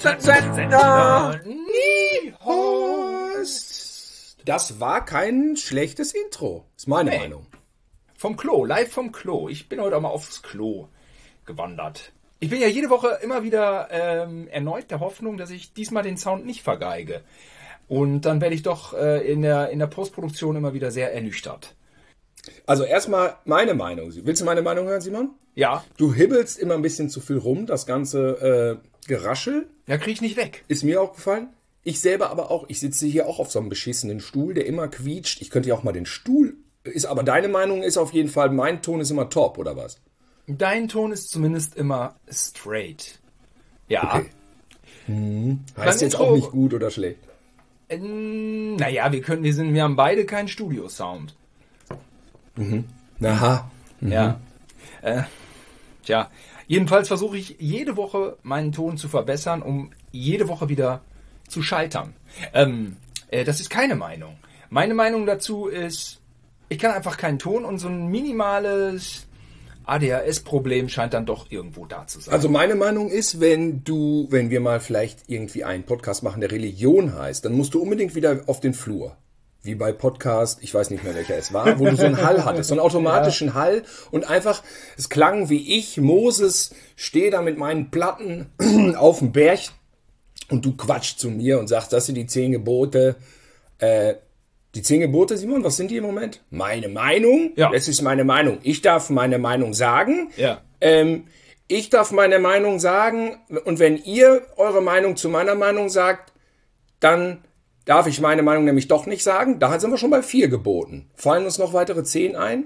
Sender Niehorst. Das war kein schlechtes Intro, ist meine Meinung. Vom Klo, live vom Klo. Ich bin heute auch mal aufs Klo gewandert. Ich bin ja jede Woche immer wieder erneut der Hoffnung, dass ich diesmal den Sound nicht vergeige. Und dann werde ich doch in der Postproduktion immer wieder sehr ernüchtert. Also erstmal meine Meinung. Willst du meine Meinung hören, Simon? Ja. Du hibbelst immer ein bisschen zu viel rum, das ganze Geraschel. Ja, krieg ich nicht weg. Ist mir aufgefallen. Ich selber aber auch. Ich sitze hier auch auf so einem beschissenen Stuhl, der immer quietscht. Ich könnte ja auch mal den Stuhl... Aber deine Meinung ist auf jeden Fall, mein Ton ist immer top, oder was? Dein Ton ist zumindest immer straight. Ja. Okay. Heißt jetzt auch nicht gut oder schlecht? Naja, wir haben beide keinen Studio-Sound. Aha. Ja. Tja, jedenfalls versuche ich jede Woche meinen Ton zu verbessern, um jede Woche wieder zu scheitern. Das ist keine Meinung. Meine Meinung dazu ist, ich kann einfach keinen Ton und so ein minimales ADHS-Problem scheint dann doch irgendwo da zu sein. Also meine Meinung ist, wenn wir mal vielleicht irgendwie einen Podcast machen, der Religion heißt, dann musst du unbedingt wieder auf den Flur. Wie bei Podcast, ich weiß nicht mehr welcher es war, wo du so einen Hall hattest, so einen automatischen Hall und einfach, es klang wie ich, Moses, stehe da mit meinen Platten auf dem Berg und du quatscht zu mir und sagst, das sind die 10 Gebote. Die 10 Gebote, Simon, was sind die im Moment? Meine Meinung? Ja. Das ist meine Meinung. Ich darf meine Meinung sagen. Ja. Ich darf meine Meinung sagen und wenn ihr eure Meinung zu meiner Meinung sagt, dann darf ich meine Meinung nämlich doch nicht sagen. Da sind wir schon bei 4 Geboten. Fallen uns noch weitere 10 ein?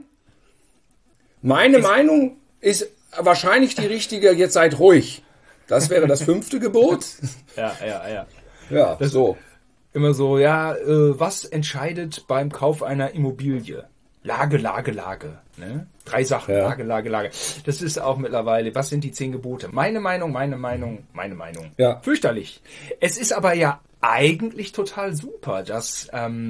Meine Meinung ist wahrscheinlich die richtige, jetzt seid ruhig. Das wäre das 5. Gebot. Ja. Ja, Das so. Immer so, was entscheidet beim Kauf einer Immobilie? Lage. Ne? 3 Sachen, Ja. Lage. Das ist auch mittlerweile, was sind die 10 Gebote? Meine Meinung. Ja. Fürchterlich. Es ist aber ja eigentlich total super, dass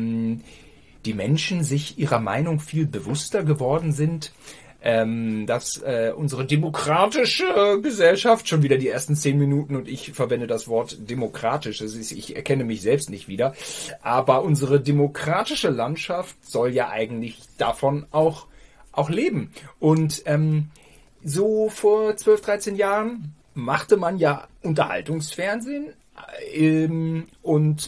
die Menschen sich ihrer Meinung viel bewusster geworden sind, dass unsere demokratische Gesellschaft, schon wieder die ersten 10 Minuten und ich verwende das Wort demokratisch, ich erkenne mich selbst nicht wieder, aber unsere demokratische Landschaft soll ja eigentlich davon auch leben. Und so vor 12, 13 Jahren machte man ja Unterhaltungsfernsehen und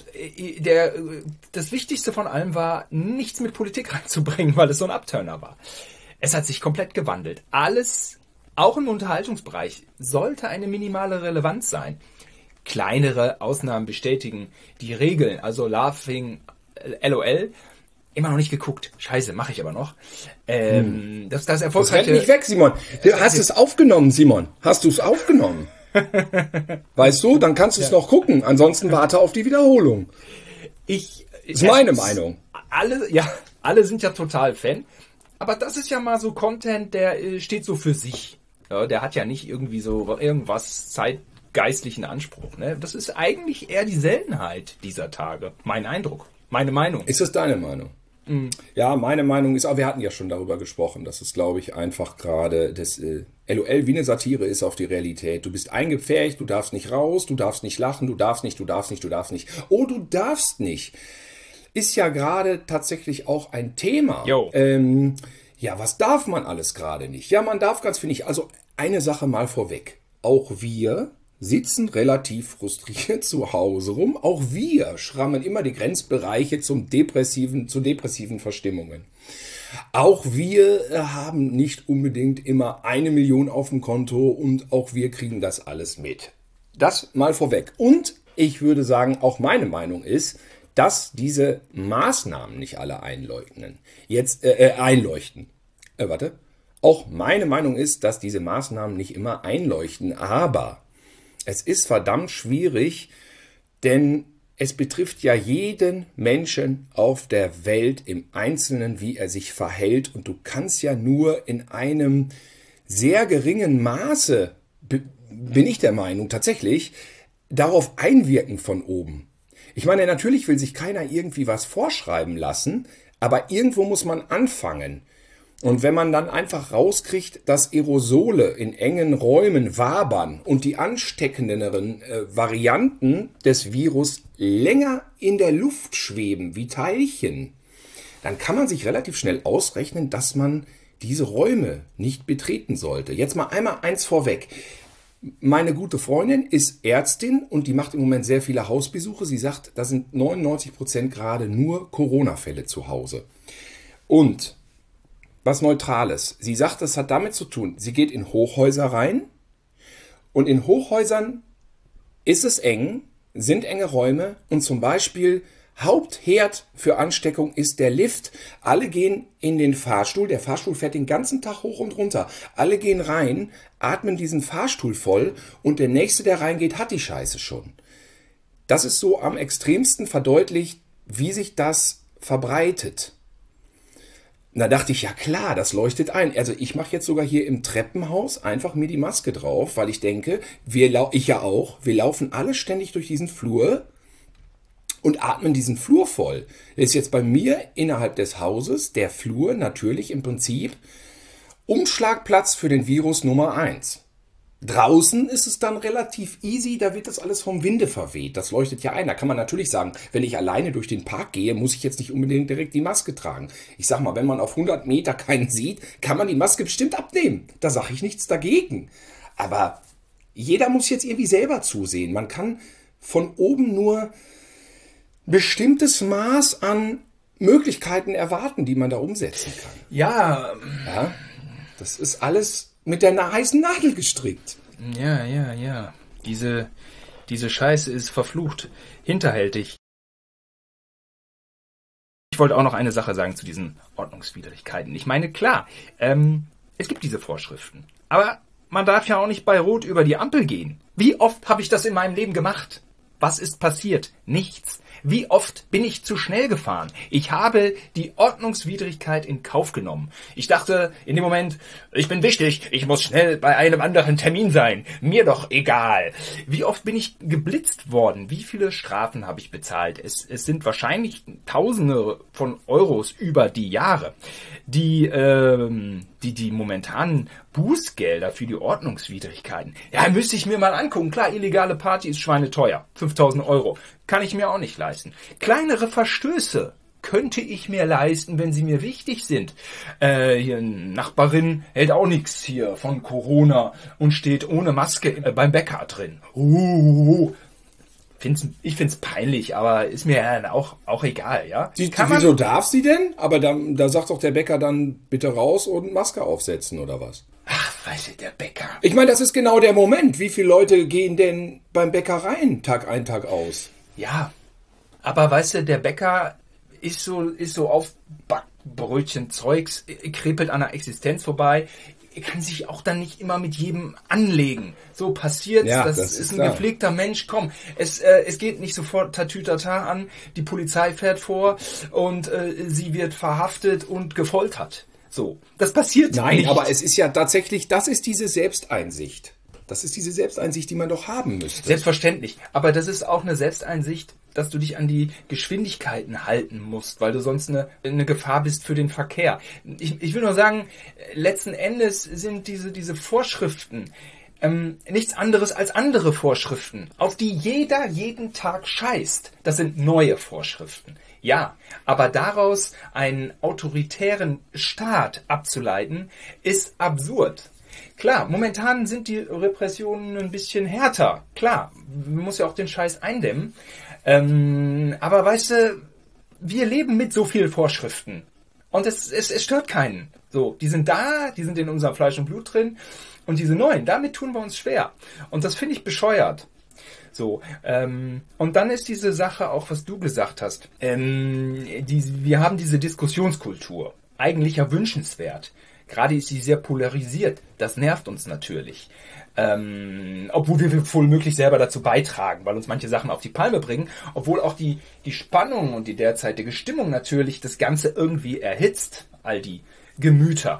das Wichtigste von allem war, nichts mit Politik reinzubringen, weil es so ein Abturner war. Es hat sich komplett gewandelt. Alles, auch im Unterhaltungsbereich, sollte eine minimale Relevanz sein. Kleinere Ausnahmen bestätigen die Regeln. Also Laughing, LOL, immer noch nicht geguckt. Scheiße, mache ich aber noch. Das Das erfolgreiche... rennt nicht weg, Simon. Hast du es aufgenommen, Simon? Hast du es aufgenommen? Weißt du, dann kannst du es noch gucken. Ansonsten warte auf die Wiederholung. Ist meine Meinung. Alle sind ja total Fan. Aber das ist ja mal so Content, der steht so für sich. Ja, der hat ja nicht irgendwie so irgendwas zeitgeistlichen Anspruch. Ne? Das ist eigentlich eher die Seltenheit dieser Tage. Mein Eindruck, meine Meinung. Ist das deine Meinung? Ja, meine Meinung ist, aber wir hatten ja schon darüber gesprochen, dass es, glaube ich, einfach gerade das LOL wie eine Satire ist auf die Realität. Du bist eingepfercht, du darfst nicht raus, du darfst nicht lachen, du darfst nicht. Oh, du darfst nicht. Ist ja gerade tatsächlich auch ein Thema. Was darf man alles gerade nicht? Ja, man darf ganz viel nicht. Also eine Sache mal vorweg. Auch wir sitzen relativ frustriert zu Hause rum. Auch wir schrammen immer die Grenzbereiche zu depressiven Verstimmungen. Auch wir haben nicht unbedingt immer 1 Million auf dem Konto und auch wir kriegen das alles mit. Das mal vorweg. Und ich würde sagen, auch meine Meinung ist, dass diese Maßnahmen nicht alle einleuchten. Auch meine Meinung ist, dass diese Maßnahmen nicht immer einleuchten, aber es ist verdammt schwierig, denn es betrifft ja jeden Menschen auf der Welt im Einzelnen, wie er sich verhält, und du kannst ja nur in einem sehr geringen Maße, bin ich der Meinung, tatsächlich darauf einwirken von oben. Ich meine, natürlich will sich keiner irgendwie was vorschreiben lassen, aber irgendwo muss man anfangen. Und wenn man dann einfach rauskriegt, dass Aerosole in engen Räumen wabern und die ansteckenderen Varianten des Virus länger in der Luft schweben wie Teilchen, dann kann man sich relativ schnell ausrechnen, dass man diese Räume nicht betreten sollte. Jetzt mal einmal eins vorweg. Meine gute Freundin ist Ärztin und die macht im Moment sehr viele Hausbesuche. Sie sagt, da sind 99% gerade nur Corona-Fälle zu Hause. Und was Neutrales. Sie sagt, das hat damit zu tun, sie geht in Hochhäuser rein und in Hochhäusern ist es eng, sind enge Räume und zum Beispiel Hauptherd für Ansteckung ist der Lift. Alle gehen in den Fahrstuhl, der Fahrstuhl fährt den ganzen Tag hoch und runter. Alle gehen rein, atmen diesen Fahrstuhl voll und der Nächste, der reingeht, hat die Scheiße schon. Das ist so am extremsten verdeutlicht, wie sich das verbreitet. Da dachte ich, ja klar, das leuchtet ein. Also ich mache jetzt sogar hier im Treppenhaus einfach mir die Maske drauf, weil ich denke, ich ja auch, wir laufen alle ständig durch diesen Flur und atmen diesen Flur voll. Das ist jetzt bei mir innerhalb des Hauses der Flur natürlich im Prinzip Umschlagplatz für den Virus Nummer 1. Draußen ist es dann relativ easy, da wird das alles vom Winde verweht. Das leuchtet ja ein. Da kann man natürlich sagen, wenn ich alleine durch den Park gehe, muss ich jetzt nicht unbedingt direkt die Maske tragen. Ich sag mal, wenn man auf 100 Meter keinen sieht, kann man die Maske bestimmt abnehmen. Da sage ich nichts dagegen. Aber jeder muss jetzt irgendwie selber zusehen. Man kann von oben nur bestimmtes Maß an Möglichkeiten erwarten, die man da umsetzen kann. Ja, das ist alles mit der heißen Nadel gestrickt. Ja. Diese Scheiße ist verflucht, hinterhältig. Ich wollte auch noch eine Sache sagen zu diesen Ordnungswidrigkeiten. Ich meine, klar, es gibt diese Vorschriften. Aber man darf ja auch nicht bei Rot über die Ampel gehen. Wie oft habe ich das in meinem Leben gemacht? Was ist passiert? Nichts. Wie oft bin ich zu schnell gefahren? Ich habe die Ordnungswidrigkeit in Kauf genommen. Ich dachte in dem Moment, ich bin wichtig, ich muss schnell bei einem anderen Termin sein. Mir doch egal. Wie oft bin ich geblitzt worden? Wie viele Strafen habe ich bezahlt? Es sind wahrscheinlich Tausende von Euros über die Jahre. Die momentanen Bußgelder für die Ordnungswidrigkeiten. Ja, müsste ich mir mal angucken. Klar, illegale Party ist schweineteuer. 5.000 Euro. Kann ich mir auch nicht leisten. Kleinere Verstöße könnte ich mir leisten, wenn sie mir wichtig sind. Hier eine Nachbarin hält auch nichts hier von Corona und steht ohne Maske beim Bäcker drin. Ich find's peinlich, aber ist mir ja auch egal, ja. Wieso darf sie denn? Aber da sagt doch der Bäcker dann bitte raus und Maske aufsetzen oder was? Ach, weißt du, der Bäcker. Ich meine, das ist genau der Moment. Wie viele Leute gehen denn beim Bäcker rein, Tag ein, Tag aus? Ja, aber weißt du, der Bäcker ist so auf Backbrötchen Zeugs, krepelt an der Existenz vorbei. Er kann sich auch dann nicht immer mit jedem anlegen. So passiert's, ja, das ist ein gepflegter Mensch. Komm, es geht nicht sofort Tatütata an, die Polizei fährt vor und sie wird verhaftet und gefoltert. So, das passiert nicht. Nein, aber es ist ja tatsächlich, das ist diese Selbsteinsicht. Das ist diese Selbsteinsicht, die man doch haben müsste. Selbstverständlich. Aber das ist auch eine Selbsteinsicht, dass du dich an die Geschwindigkeiten halten musst, weil du sonst eine Gefahr bist für den Verkehr. Ich will nur sagen, letzten Endes sind diese Vorschriften nichts anderes als andere Vorschriften, auf die jeder jeden Tag scheißt. Das sind neue Vorschriften. Ja, aber daraus einen autoritären Staat abzuleiten, ist absurd. Klar, momentan sind die Repressionen ein bisschen härter. Klar, man muss ja auch den Scheiß eindämmen. Aber weißt du, wir leben mit so vielen Vorschriften. Und es stört keinen. So, die sind da, die sind in unserem Fleisch und Blut drin. Und diese neuen, damit tun wir uns schwer. Und das finde ich bescheuert. So, und dann ist diese Sache auch, was du gesagt hast. Wir haben diese Diskussionskultur. Eigentlich ja wünschenswert. Gerade ist sie sehr polarisiert. Das nervt uns natürlich. Obwohl wir wohl möglich selber dazu beitragen, weil uns manche Sachen auf die Palme bringen. Obwohl auch die Spannung und die derzeitige Stimmung natürlich das Ganze irgendwie erhitzt. All die Gemüter.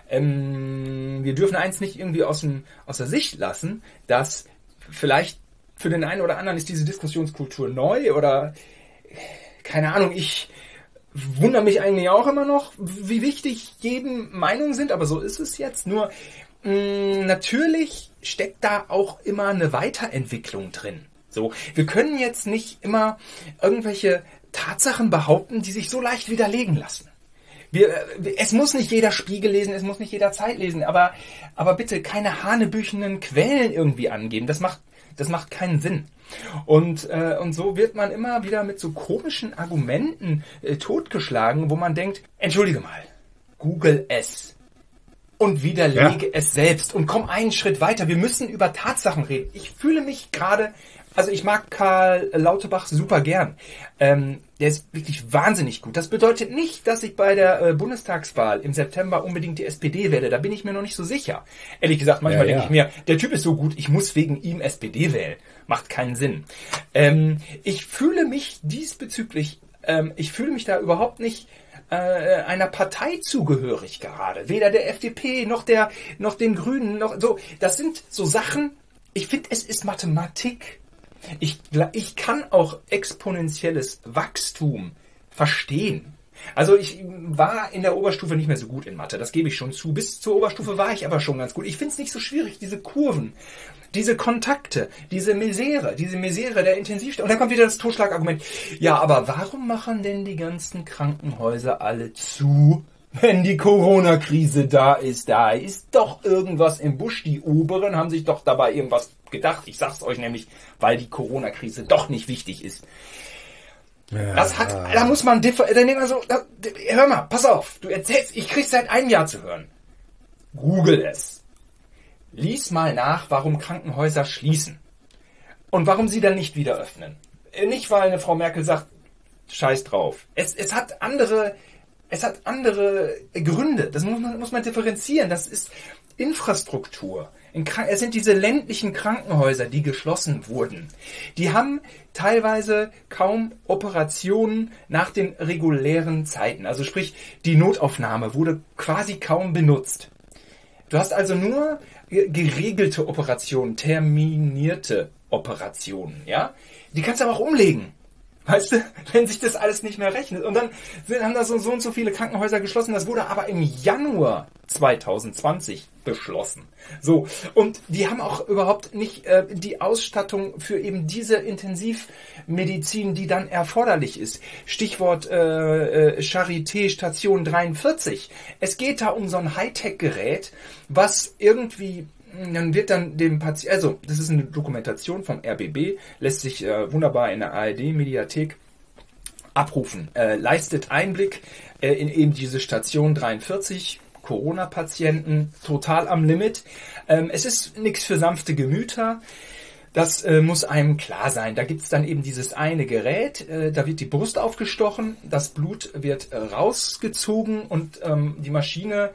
Wir dürfen eins nicht irgendwie aus der Sicht lassen, dass vielleicht für den einen oder anderen ist diese Diskussionskultur neu oder keine Ahnung, ich wundere mich eigentlich auch immer noch, wie wichtig jedem Meinungen sind, aber so ist es jetzt. Nur natürlich steckt da auch immer eine Weiterentwicklung drin. So, wir können jetzt nicht immer irgendwelche Tatsachen behaupten, die sich so leicht widerlegen lassen. Es muss nicht jeder Spiegel lesen, es muss nicht jeder Zeit lesen, aber bitte keine hanebüchenen Quellen irgendwie angeben. Das macht keinen Sinn. Und so wird man immer wieder mit so komischen Argumenten totgeschlagen, wo man denkt, entschuldige mal, Google es und widerlege es selbst und komm einen Schritt weiter. Wir müssen über Tatsachen reden. Ich fühle mich gerade, also ich mag Karl Lauterbach super gern. Der ist wirklich wahnsinnig gut. Das bedeutet nicht, dass ich bei der Bundestagswahl im September unbedingt die SPD wähle. Da bin ich mir noch nicht so sicher. Ehrlich gesagt, manchmal denke ich mir, der Typ ist so gut, ich muss wegen ihm SPD wählen. Macht keinen Sinn. Ich fühle mich diesbezüglich, ich fühle mich da überhaupt nicht einer Partei zugehörig gerade. Weder der FDP noch den Grünen noch so. Das sind so Sachen, ich finde, es ist Mathematik. Ich kann auch exponentielles Wachstum verstehen. Also ich war in der Oberstufe nicht mehr so gut in Mathe, das gebe ich schon zu. Bis zur Oberstufe war ich aber schon ganz gut. Ich finde es nicht so schwierig, diese Kurven, diese Kontakte, diese Misere der Intensivstation. Und dann kommt wieder das Totschlagargument. Ja, aber warum machen denn die ganzen Krankenhäuser alle zu, wenn die Corona-Krise da ist? Da ist doch irgendwas im Busch. Die Oberen haben sich doch dabei irgendwas gedacht. Ich sag's euch nämlich, weil die Corona-Krise doch nicht wichtig ist. Ja. Da muss man, hör mal, pass auf, du erzählst, ich krieg's seit einem Jahr zu hören. Google es. Lies mal nach, warum Krankenhäuser schließen. Und warum sie dann nicht wieder öffnen. Nicht, weil eine Frau Merkel sagt, scheiß drauf. Es hat andere Gründe. Das muss man differenzieren. Das ist Infrastruktur. Es sind diese ländlichen Krankenhäuser, die geschlossen wurden. Die haben teilweise kaum Operationen nach den regulären Zeiten. Also sprich, die Notaufnahme wurde quasi kaum benutzt. Du hast also nur geregelte Operationen, terminierte Operationen, ja? Die kannst du aber auch umlegen. Weißt du, wenn sich das alles nicht mehr rechnet. Und dann haben da so und so viele Krankenhäuser geschlossen. Das wurde aber im Januar 2020 beschlossen. So, und die haben auch überhaupt nicht die Ausstattung für eben diese Intensivmedizin, die dann erforderlich ist. Stichwort Charité Station 43. Es geht da um so ein Hightech-Gerät, was irgendwie... Dann wird dann dem Patienten, also das ist eine Dokumentation vom RBB, lässt sich wunderbar in der ARD-Mediathek abrufen, leistet Einblick in eben diese Station 43, Corona-Patienten, total am Limit. Es ist nichts für sanfte Gemüter, das muss einem klar sein. Da gibt es dann eben dieses eine Gerät, da wird die Brust aufgestochen, das Blut wird rausgezogen und die Maschine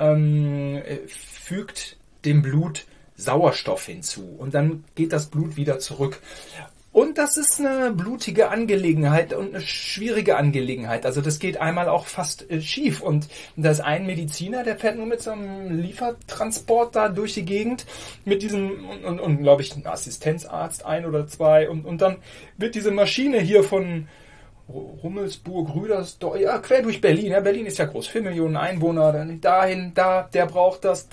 fügt dem Blut Sauerstoff hinzu und dann geht das Blut wieder zurück. Und das ist eine blutige Angelegenheit und eine schwierige Angelegenheit. Also das geht einmal auch fast schief. Und da ist ein Mediziner, der fährt nur mit so einem Liefertransport da durch die Gegend mit diesem und glaube ich, ein Assistenzarzt, ein oder zwei. Und dann wird diese Maschine hier von Rummelsburg, Rüdersdorf, ja, quer durch Berlin. Ja, Berlin ist ja groß, 4 Millionen Einwohner, dann dahin, da, der braucht das.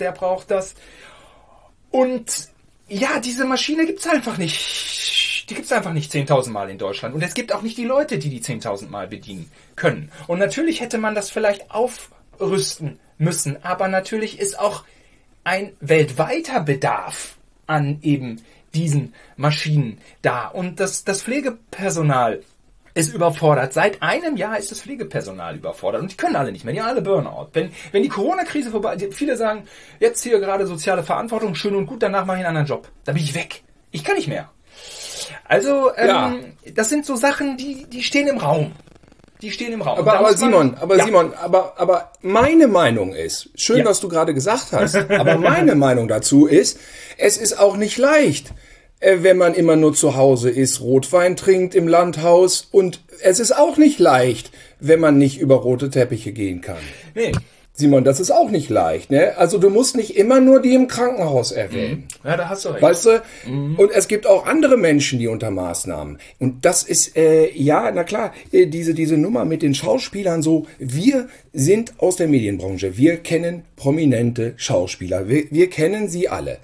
Und ja, diese Maschine gibt's einfach nicht. Die gibt's einfach nicht 10.000 Mal in Deutschland. Und es gibt auch nicht die Leute, die 10.000 Mal bedienen können. Und natürlich hätte man das vielleicht aufrüsten müssen. Aber natürlich ist auch ein weltweiter Bedarf an eben diesen Maschinen da. Und das Pflegepersonal ist überfordert. Seit einem Jahr ist das Pflegepersonal überfordert. Und die können alle nicht mehr. Die haben alle Burnout. Wenn die Corona-Krise vorbei ist, viele sagen, jetzt hier gerade soziale Verantwortung, schön und gut, danach mache ich einen anderen Job. Da bin ich weg. Ich kann nicht mehr. Also, das sind so Sachen, die stehen im Raum. Die stehen im Raum. Aber Simon, meine Meinung ist, schön, was du gerade gesagt hast, aber meine Meinung dazu ist, es ist auch nicht leicht, wenn man immer nur zu Hause ist, Rotwein trinkt im Landhaus und es ist auch nicht leicht, wenn man nicht über rote Teppiche gehen kann. Nee. Simon, das ist auch nicht leicht, ne? Also du musst nicht immer nur die im Krankenhaus erwähnen. Ja, da hast du recht. Weißt du? Und es gibt auch andere Menschen, die unter Maßnahmen. Und das ist, ja, na klar, diese Nummer mit den Schauspielern so, wir sind aus der Medienbranche, wir kennen prominente Schauspieler, wir kennen sie alle.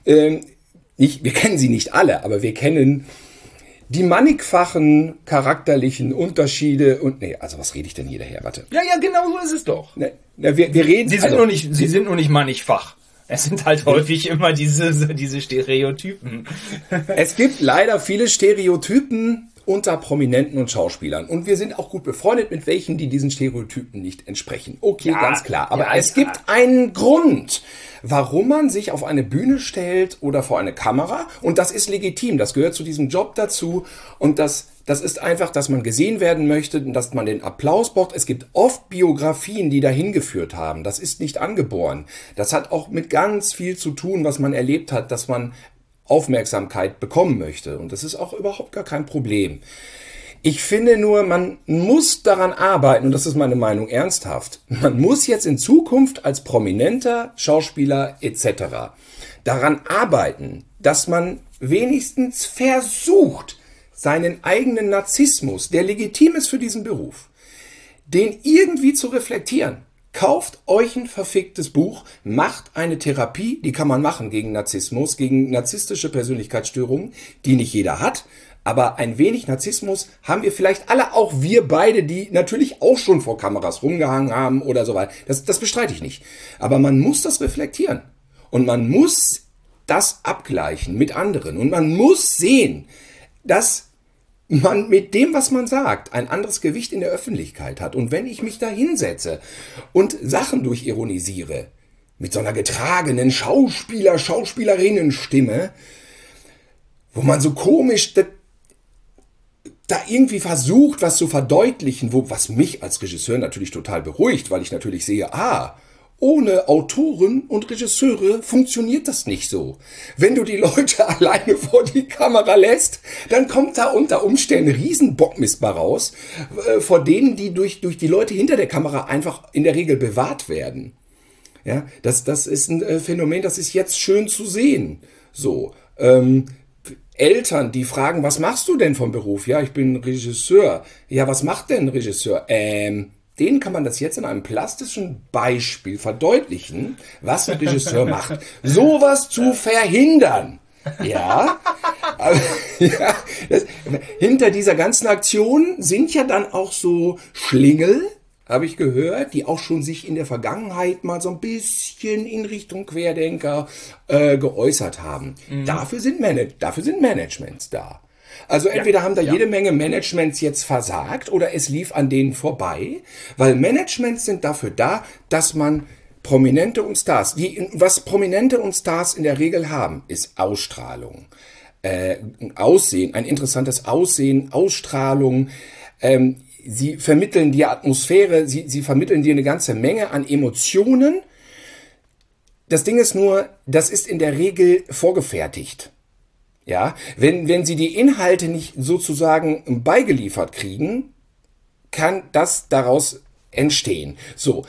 Wir kennen sie nicht alle, aber wir kennen die mannigfachen charakterlichen Unterschiede und, nee, also was rede ich denn hier daher? Warte. Ja, genau so ist es doch. Ne, wir reden... Sie sind nur nicht mannigfach. Es sind halt häufig immer diese Stereotypen. Es gibt leider viele Stereotypen unter Prominenten und Schauspielern. Und wir sind auch gut befreundet mit welchen, die diesen Stereotypen nicht entsprechen. Okay, ja, ganz klar. Aber ja, es gibt einen Grund, warum man sich auf eine Bühne stellt oder vor eine Kamera. Und das ist legitim. Das gehört zu diesem Job dazu. Und das ist einfach, dass man gesehen werden möchte, dass man den Applaus braucht. Es gibt oft Biografien, die dahin geführt haben. Das ist nicht angeboren. Das hat auch mit ganz viel zu tun, was man erlebt hat, dass man Aufmerksamkeit bekommen möchte. Und das ist auch überhaupt gar kein Problem. Ich finde nur, man muss daran arbeiten, und das ist meine Meinung ernsthaft, man muss jetzt in Zukunft als prominenter Schauspieler etc. daran arbeiten, dass man wenigstens versucht, seinen eigenen Narzissmus, der legitim ist für diesen Beruf, den irgendwie zu reflektieren. Kauft euch ein verficktes Buch, macht eine Therapie, die kann man machen gegen Narzissmus, gegen narzisstische Persönlichkeitsstörungen, die nicht jeder hat, aber ein wenig Narzissmus haben wir vielleicht alle, auch wir beide, die natürlich auch schon vor Kameras rumgehangen haben oder so weiter. Das bestreite ich nicht. Aber man muss das reflektieren und man muss das abgleichen mit anderen und man muss sehen, dass man mit dem, was man sagt, ein anderes Gewicht in der Öffentlichkeit hat. Und wenn ich mich da hinsetze und Sachen durchironisiere, mit so einer getragenen Schauspielerinnenstimme, wo man so komisch da irgendwie versucht, was zu verdeutlichen, was mich als Regisseur natürlich total beruhigt, weil ich natürlich sehe, ohne Autoren und Regisseure funktioniert das nicht so. Wenn du die Leute alleine vor die Kamera lässt, dann kommt da unter Umständen Riesenbockmist raus, vor denen die durch die Leute hinter der Kamera einfach in der Regel bewahrt werden. Ja, das ist ein Phänomen, das ist jetzt schön zu sehen. So, Eltern, die fragen, was machst du denn vom Beruf? Ja, ich bin Regisseur. Ja, was macht denn ein Regisseur? Denen kann man das jetzt in einem plastischen Beispiel verdeutlichen, was ein Regisseur macht. Sowas zu verhindern. Ja, ja, hinter dieser ganzen Aktion sind ja dann auch so Schlingel, habe ich gehört, die auch schon sich in der Vergangenheit mal so ein bisschen in Richtung Querdenker geäußert haben. Mhm. Dafür sind Managements da. Also entweder haben da jede Menge Managements jetzt versagt oder es lief an denen vorbei, weil Managements sind dafür da, dass man Prominente und Stars, was Prominente und Stars in der Regel haben, ist Ausstrahlung, Aussehen, ein interessantes Aussehen, Ausstrahlung, sie vermitteln dir Atmosphäre, sie vermitteln dir eine ganze Menge an Emotionen. Das Ding ist nur, das ist in der Regel vorgefertigt. Ja, wenn sie die Inhalte nicht sozusagen beigeliefert kriegen, kann das daraus entstehen. So,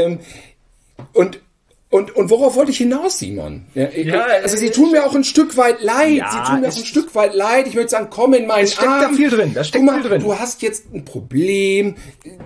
und worauf wollte ich hinaus, Simon? Ja, also sie tun mir auch ein Stück weit leid. Ja, sie tun mir auch ein Stück weit leid. Ich möchte sagen, komm in meinen Arm. Da viel drin. Da steckt viel drin. Du hast jetzt ein Problem.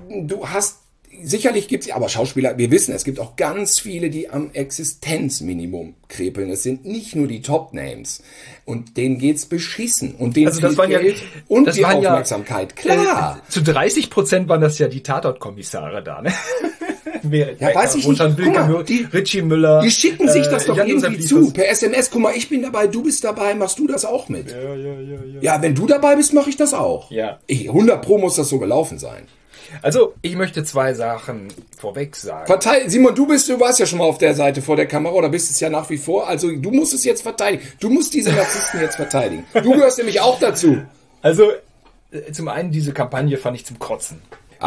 Sicherlich gibt es, aber Schauspieler, wir wissen, es gibt auch ganz viele, die am Existenzminimum krepeln. Es sind nicht nur die Top-Names. Und denen geht's beschissen. Und denen fehlt Geld und die Aufmerksamkeit. Klar. Zu 30% waren das ja die Tatort-Kommissare da, ne? Ja, weiß ich nicht. Guck mal, Richie Müller. Die schicken sich das doch irgendwie zu. Per SMS, guck mal, ich bin dabei, du bist dabei, machst du das auch mit? Ja, wenn du dabei bist, mache ich das auch. Ja. 100 Pro muss das so gelaufen sein. Also, ich möchte 2 Sachen vorweg sagen. Simon, du warst ja schon mal auf der Seite vor der Kamera oder bist es ja nach wie vor. Also, du musst es jetzt verteidigen. Du musst diese Narzissten jetzt verteidigen. Du gehörst nämlich auch dazu. Also, zum einen, diese Kampagne fand ich zum Kotzen.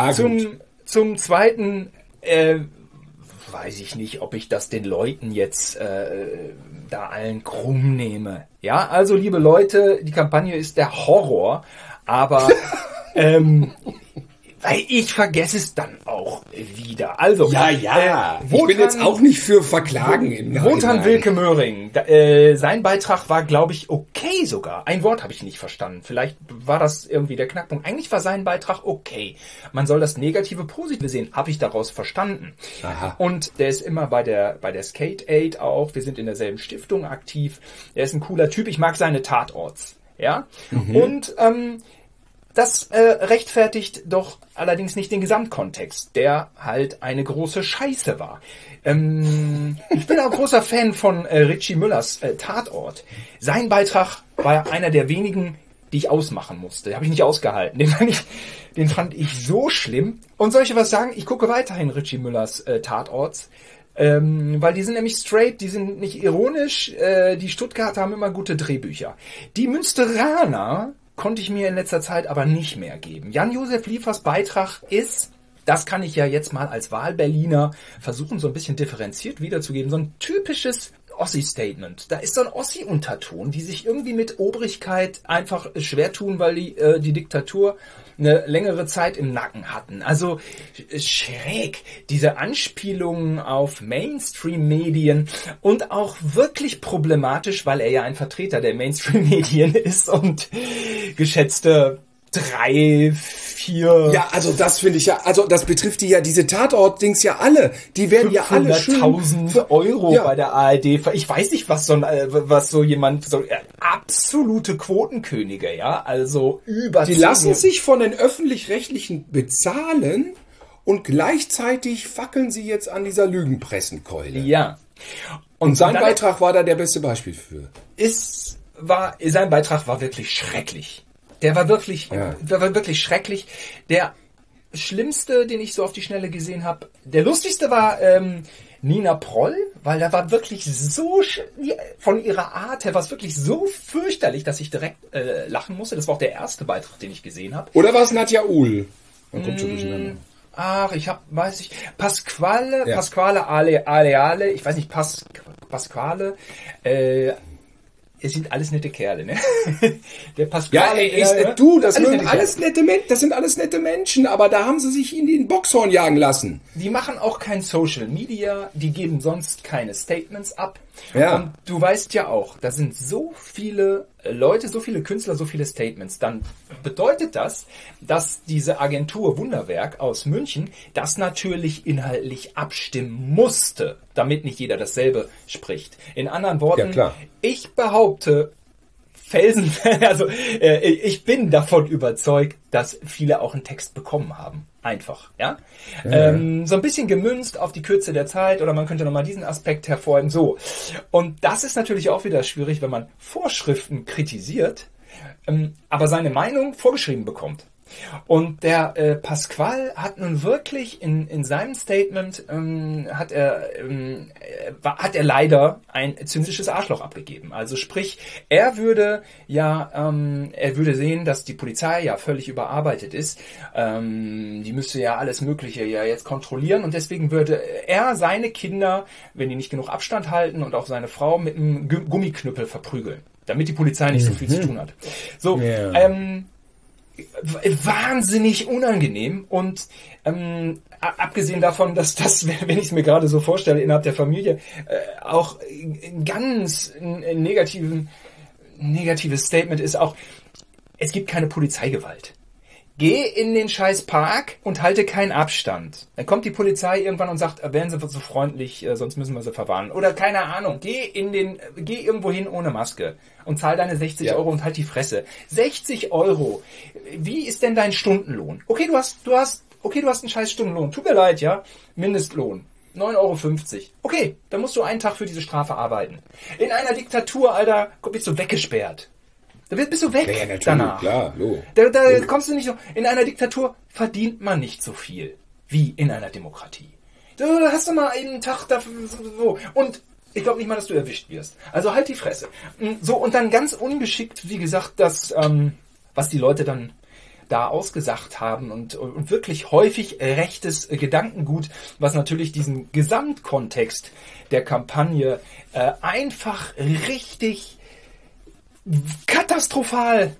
Zum Zweiten, weiß ich nicht, ob ich das den Leuten jetzt da allen krumm nehme. Ja, also, liebe Leute, die Kampagne ist der Horror, aber Weil ich vergesse es dann auch wieder. Also, ich bin jetzt auch nicht für Verklagen im Nachhinein. Wotan Wilke Möhring, sein Beitrag war, glaube ich, okay sogar. Ein Wort habe ich nicht verstanden. Vielleicht war das irgendwie der Knackpunkt. Eigentlich war sein Beitrag okay. Man soll das Negative positive sehen, habe ich daraus verstanden. Aha. Und der ist immer bei der Skate Aid auch. Wir sind in derselben Stiftung aktiv. Er ist ein cooler Typ. Ich mag seine Tatorts. Ja. Und das rechtfertigt doch allerdings nicht den Gesamtkontext, der halt eine große Scheiße war. Ich bin auch großer Fan von Richie Müllers Tatort. Sein Beitrag war einer der wenigen, die ich ausmachen musste. Den habe ich nicht ausgehalten. Den fand ich so schlimm. Und soll ich was sagen? Ich gucke weiterhin Richie Müllers Tatorts. Weil die sind nämlich straight, die sind nicht ironisch. Die Stuttgarter haben immer gute Drehbücher. Die Münsteraner konnte ich mir in letzter Zeit aber nicht mehr geben. Jan-Josef Liefers Beitrag ist, das kann ich ja jetzt mal als Wahlberliner versuchen, so ein bisschen differenziert wiederzugeben, so ein typisches Ossi-Statement. Da ist so ein Ossi-Unterton, die sich irgendwie mit Obrigkeit einfach schwer tun, weil die Diktatur eine längere Zeit im Nacken hatten. Also schräg, diese Anspielungen auf Mainstream-Medien und auch wirklich problematisch, weil er ja ein Vertreter der Mainstream-Medien ist und geschätzte 3, 4... Ja, also das finde ich ja, also das betrifft diese Tatort-Dings ja alle. Die werden ja alle schön... 500.000 Euro bei der ARD. Ich weiß nicht, was so jemand... absolute Quotenkönige, ja? Also über... Die lassen sich von den Öffentlich-Rechtlichen bezahlen und gleichzeitig fackeln sie jetzt an dieser Lügenpressenkeule. Ja. Und sein Beitrag war da der beste Beispiel für. Sein Beitrag war wirklich schrecklich. Der war wirklich schrecklich. Der schlimmste, den ich so auf die Schnelle gesehen habe, der lustigste war Nina Proll, weil der war wirklich so, von ihrer Art her war es wirklich so fürchterlich, dass ich direkt lachen musste. Das war auch der erste Beitrag, den ich gesehen habe. Oder war es Nadja Uhl? Man kommt schon durcheinander. Ach, Pasquale Aleale, ich weiß nicht, Pasquale, es sind alles nette Kerle, ne? Der Pasquale. Das sind alles nette Menschen, aber da haben sie sich in den Boxhorn jagen lassen. Die machen auch kein Social Media, die geben sonst keine Statements ab. Ja. Und du weißt ja auch, da sind so viele Leute, so viele Künstler, so viele Statements. Dann bedeutet das, dass diese Agentur Wunderwerk aus München das natürlich inhaltlich abstimmen musste, damit nicht jeder dasselbe spricht. In anderen Worten, ich behaupte, ich bin davon überzeugt, dass viele auch einen Text bekommen haben. Einfach, ja. So ein bisschen gemünzt auf die Kürze der Zeit oder man könnte nochmal diesen Aspekt hervorheben. So. Und das ist natürlich auch wieder schwierig, wenn man Vorschriften kritisiert, aber seine Meinung vorgeschrieben bekommt. Und der Pasquale hat nun wirklich in seinem Statement hat er leider ein zynisches Arschloch abgegeben. Also sprich, er würde sehen, dass die Polizei ja völlig überarbeitet ist. Die müsste ja alles Mögliche ja jetzt kontrollieren und deswegen würde er seine Kinder, wenn die nicht genug Abstand halten und auch seine Frau mit einem Gummiknüppel verprügeln, damit die Polizei nicht so viel zu tun hat. So, wahnsinnig unangenehm und abgesehen davon, dass das, wenn ich es mir gerade so vorstelle, innerhalb der Familie auch ein ganz negatives Statement ist auch, es gibt keine Polizeigewalt. Geh in den scheiß Park und halte keinen Abstand. Dann kommt die Polizei irgendwann und sagt, werden Sie so freundlich, sonst müssen wir Sie verwarnen. Oder keine Ahnung, geh irgendwo hin ohne Maske und zahl deine 60 Euro und halt die Fresse. 60 Euro. Wie ist denn dein Stundenlohn? Okay, du hast einen scheiß Stundenlohn. Tut mir leid, ja? Mindestlohn. 9,50 Euro. Okay, dann musst du einen Tag für diese Strafe arbeiten. In einer Diktatur, Alter, bist du weggesperrt. Da bist du weg danach. Klar, da kommst du nicht so. In einer Diktatur verdient man nicht so viel wie in einer Demokratie. Da hast du mal einen Tag dafür so. Und ich glaube nicht mal, dass du erwischt wirst. Also halt die Fresse. So, und dann ganz ungeschickt, wie gesagt, das, was die Leute dann da ausgesagt haben und wirklich häufig rechtes Gedankengut, was natürlich diesen Gesamtkontext der Kampagne einfach richtig katastrophal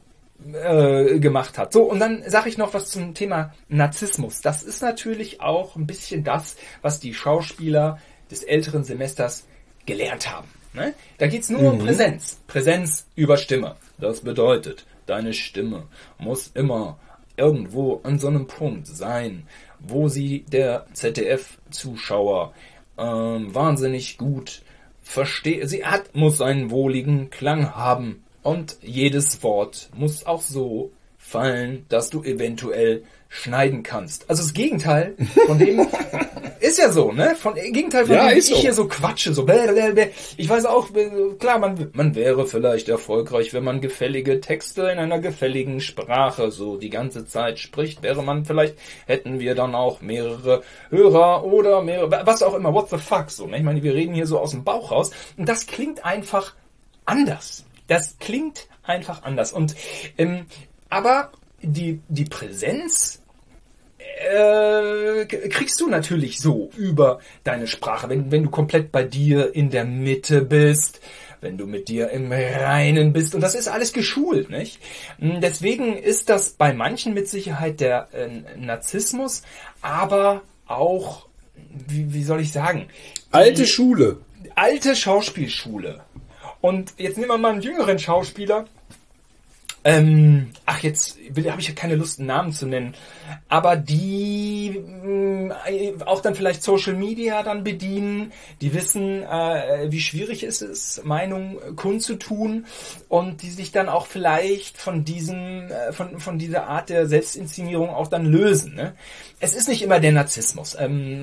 gemacht hat. So, und dann sage ich noch was zum Thema Narzissmus. Das ist natürlich auch ein bisschen das, was die Schauspieler des älteren Semesters gelernt haben. Ne? Da geht's nur um Präsenz. Präsenz über Stimme. Das bedeutet, deine Stimme muss immer irgendwo an so einem Punkt sein, wo sie der ZDF-Zuschauer wahnsinnig gut versteht. Muss einen wohligen Klang haben. Und jedes Wort muss auch so fallen, dass du eventuell schneiden kannst. Also das Gegenteil von dem ist ja so, ne? Gegenteil von dem, wie ich hier so quatsche, so ich weiß auch, klar, man wäre vielleicht erfolgreich, wenn man gefällige Texte in einer gefälligen Sprache so die ganze Zeit spricht, hätten wir dann auch mehrere Hörer oder mehrere, was auch immer, what the fuck, so, ne? Ich meine, wir reden hier so aus dem Bauch raus und das klingt einfach anders. Das klingt einfach anders. Und aber die Präsenz kriegst du natürlich so über deine Sprache, wenn du komplett bei dir in der Mitte bist, wenn du mit dir im Reinen bist. Und das ist alles geschult, nicht? Deswegen ist das bei manchen mit Sicherheit der Narzissmus, aber auch, wie soll ich sagen? Alte Schule. Alte Schauspielschule. Und jetzt nehmen wir mal einen jüngeren Schauspieler. Jetzt habe ich ja keine Lust, einen Namen zu nennen. Aber die auch dann vielleicht Social Media dann bedienen. Die wissen, wie schwierig es ist, Meinung kundzutun. Und die sich dann auch vielleicht von von dieser Art der Selbstinszenierung auch dann lösen. Ne? Es ist nicht immer der Narzissmus.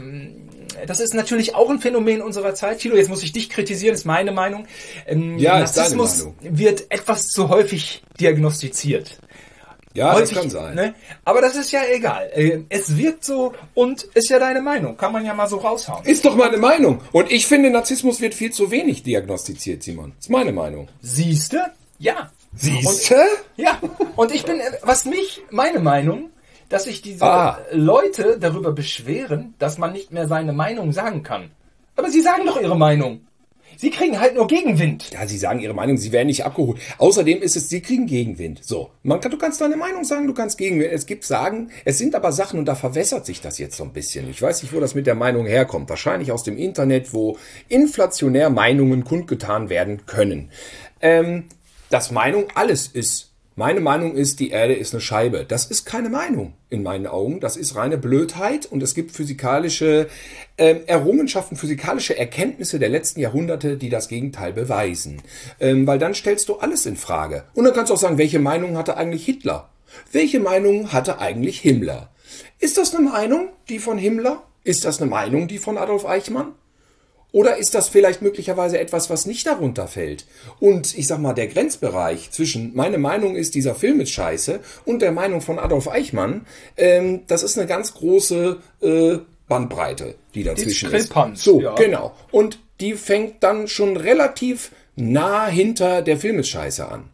Das ist natürlich auch ein Phänomen unserer Zeit. Thilo, jetzt muss ich dich kritisieren, ist meine Meinung. Narzissmus wird etwas zu häufig diagnostiziert. Ja, häufig, das kann sein. Ne? Aber das ist ja egal. Es wirkt so und ist ja deine Meinung. Kann man ja mal so raushauen. Ist doch meine Meinung. Und ich finde, Narzissmus wird viel zu wenig diagnostiziert, Simon. Ist meine Meinung. Siehste? Ja. Siehste? Ja. Und ich bin, meine Meinung, dass sich diese Leute darüber beschweren, dass man nicht mehr seine Meinung sagen kann. Aber sie sagen doch ihre Meinung. Sie kriegen halt nur Gegenwind. Ja, sie sagen ihre Meinung, sie werden nicht abgeholt. Außerdem ist es, sie kriegen Gegenwind. So, du kannst deine Meinung sagen, du kannst Gegenwind. Es sind aber Sachen und da verwässert sich das jetzt so ein bisschen. Ich weiß nicht, wo das mit der Meinung herkommt. Wahrscheinlich aus dem Internet, wo inflationär Meinungen kundgetan werden können. Dass Meinung alles ist. Meine Meinung ist, die Erde ist eine Scheibe. Das ist keine Meinung in meinen Augen. Das ist reine Blödheit und es gibt physikalische Errungenschaften, physikalische Erkenntnisse der letzten Jahrhunderte, die das Gegenteil beweisen. Weil dann stellst du alles in Frage. Und dann kannst du auch sagen, welche Meinung hatte eigentlich Hitler? Welche Meinung hatte eigentlich Himmler? Ist das eine Meinung, die von Himmler? Ist das eine Meinung, die von Adolf Eichmann? Oder ist das vielleicht möglicherweise etwas, was nicht darunter fällt? Und ich sag mal, der Grenzbereich zwischen meine Meinung ist, dieser Film ist scheiße und der Meinung von Adolf Eichmann, das ist eine ganz große Bandbreite, die dazwischen ist. So, ja. Genau. Und die fängt dann schon relativ nah hinter der Film ist scheiße an.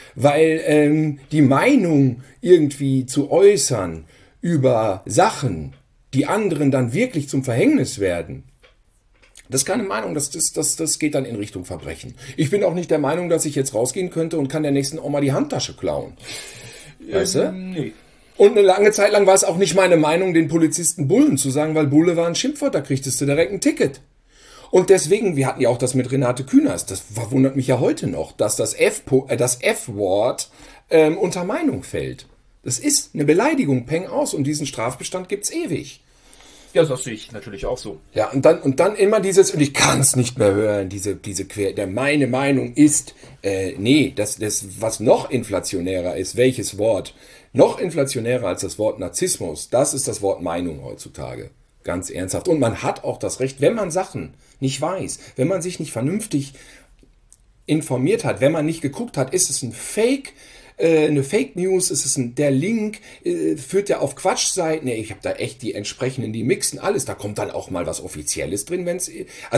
Weil die Meinung irgendwie zu äußern über Sachen, die anderen dann wirklich zum Verhängnis werden, das ist keine Meinung, das geht dann in Richtung Verbrechen. Ich bin auch nicht der Meinung, dass ich jetzt rausgehen könnte und kann der nächsten Oma die Handtasche klauen. Weißt du? Nee. Und eine lange Zeit lang war es auch nicht meine Meinung, den Polizisten Bullen zu sagen, weil Bulle war ein Schimpfwort, da kriegtest du direkt ein Ticket. Und deswegen, wir hatten ja auch das mit Renate Künast, das verwundert mich ja heute noch, dass das F-Wort unter Meinung fällt. Das ist eine Beleidigung, Peng aus, und diesen Strafbestand gibt's ewig. Ja, das sehe ich natürlich auch so. Ja, und dann immer dieses, und ich kann es nicht mehr hören, meine Meinung ist, was noch inflationärer ist, welches Wort? Noch inflationärer als das Wort Narzissmus, das ist das Wort Meinung heutzutage. Ganz ernsthaft. Und man hat auch das Recht, wenn man Sachen nicht weiß, wenn man sich nicht vernünftig informiert hat, wenn man nicht geguckt hat, ist es eine Fake News, der Link führt ja auf Quatschseiten. Ich habe da echt die entsprechenden, die mixen alles. Da kommt dann auch mal was Offizielles drin, wenn es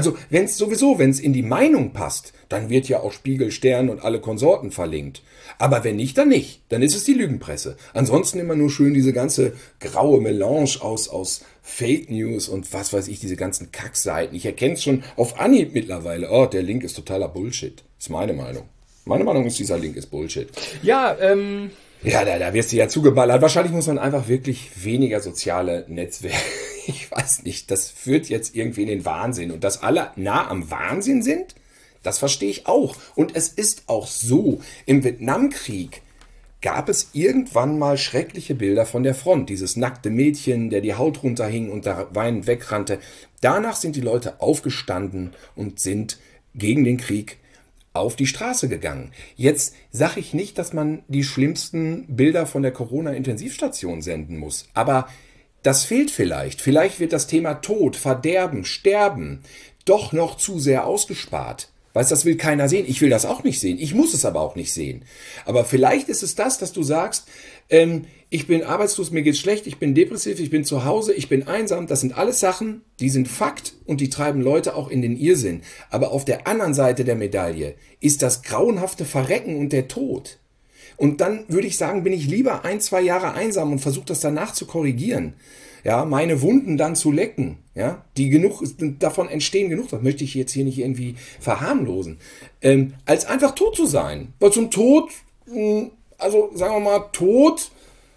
in die Meinung passt, dann wird ja auch Spiegel, Stern und alle Konsorten verlinkt. Aber wenn nicht, dann nicht. Dann ist es die Lügenpresse. Ansonsten immer nur schön diese ganze graue Melange aus Fake News und was weiß ich, diese ganzen Kackseiten. Ich erkenne es schon auf Anhieb mittlerweile. Oh, der Link ist totaler Bullshit. Das ist meine Meinung. Meine Meinung ist, dieser Link ist Bullshit. Ja, Ja, da wirst du ja zugeballert. Wahrscheinlich muss man einfach wirklich weniger soziale Netzwerke. Ich weiß nicht, das führt jetzt irgendwie in den Wahnsinn. Und dass alle nah am Wahnsinn sind, das verstehe ich auch. Und es ist auch so, im Vietnamkrieg gab es irgendwann mal schreckliche Bilder von der Front. Dieses nackte Mädchen, der die Haut runterhing und da weinend wegrannte. Danach sind die Leute aufgestanden und sind gegen den Krieg auf die Straße gegangen. Jetzt sage ich nicht, dass man die schlimmsten Bilder von der Corona-Intensivstation senden muss, aber das fehlt vielleicht. Vielleicht wird das Thema Tod, Verderben, Sterben doch noch zu sehr ausgespart. Weißt, das will keiner sehen. Ich will das auch nicht sehen. Ich muss es aber auch nicht sehen. Aber vielleicht ist es das, dass du sagst, ich bin arbeitslos, mir geht's schlecht, ich bin depressiv, ich bin zu Hause, ich bin einsam. Das sind alles Sachen, die sind Fakt und die treiben Leute auch in den Irrsinn. Aber auf der anderen Seite der Medaille ist das grauenhafte Verrecken und der Tod. Und dann würde ich sagen, bin ich lieber 1-2 Jahre einsam und versuche das danach zu korrigieren. Ja, meine Wunden dann zu lecken, ja, die genug, davon entstehen genug, das möchte ich jetzt hier nicht irgendwie verharmlosen, als einfach tot zu sein. Weil zum Tod, also sagen wir mal, Tod,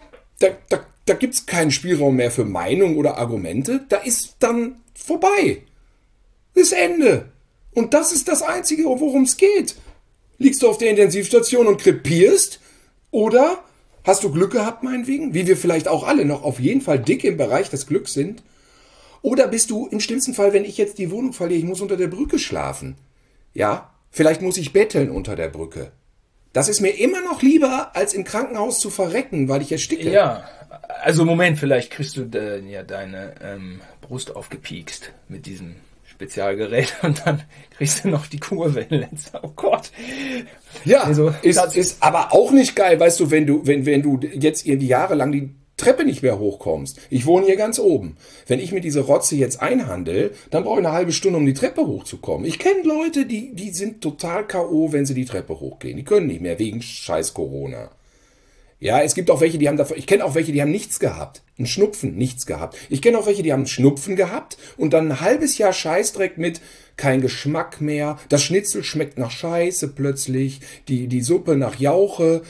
da gibt es keinen Spielraum mehr für Meinung oder Argumente, da ist dann vorbei. Das Ende. Und das ist das Einzige, worum es geht. Liegst du auf der Intensivstation und krepierst oder hast du Glück gehabt, meinetwegen, wie wir vielleicht auch alle noch auf jeden Fall dick im Bereich des Glücks sind? Oder bist du im schlimmsten Fall, wenn ich jetzt die Wohnung verliere, ich muss unter der Brücke schlafen? Ja, vielleicht muss ich betteln unter der Brücke. Das ist mir immer noch lieber, als im Krankenhaus zu verrecken, weil ich ersticke. Ja, also Moment, vielleicht kriegst du ja deine Brust aufgepiekst mit diesem Spezialgerät und dann kriegst du noch die Kurwelle. Oh Gott. Ja, also, ist aber auch nicht geil, weißt du, wenn du jetzt irgendwie jahrelang die Treppe nicht mehr hochkommst. Ich wohne hier ganz oben. Wenn ich mir diese Rotze jetzt einhandel, dann brauche ich eine halbe Stunde, um die Treppe hochzukommen. Ich kenne Leute, die sind total K.O., wenn sie die Treppe hochgehen. Die können nicht mehr, wegen scheiß Corona. Ja, es gibt auch welche, die haben davon, ich kenne auch welche, die haben nichts gehabt. Ein Schnupfen, nichts gehabt. Ich kenne auch welche, die haben einen Schnupfen gehabt und dann ein halbes Jahr Scheißdreck mit kein Geschmack mehr. Das Schnitzel schmeckt nach Scheiße plötzlich, die Suppe nach Jauche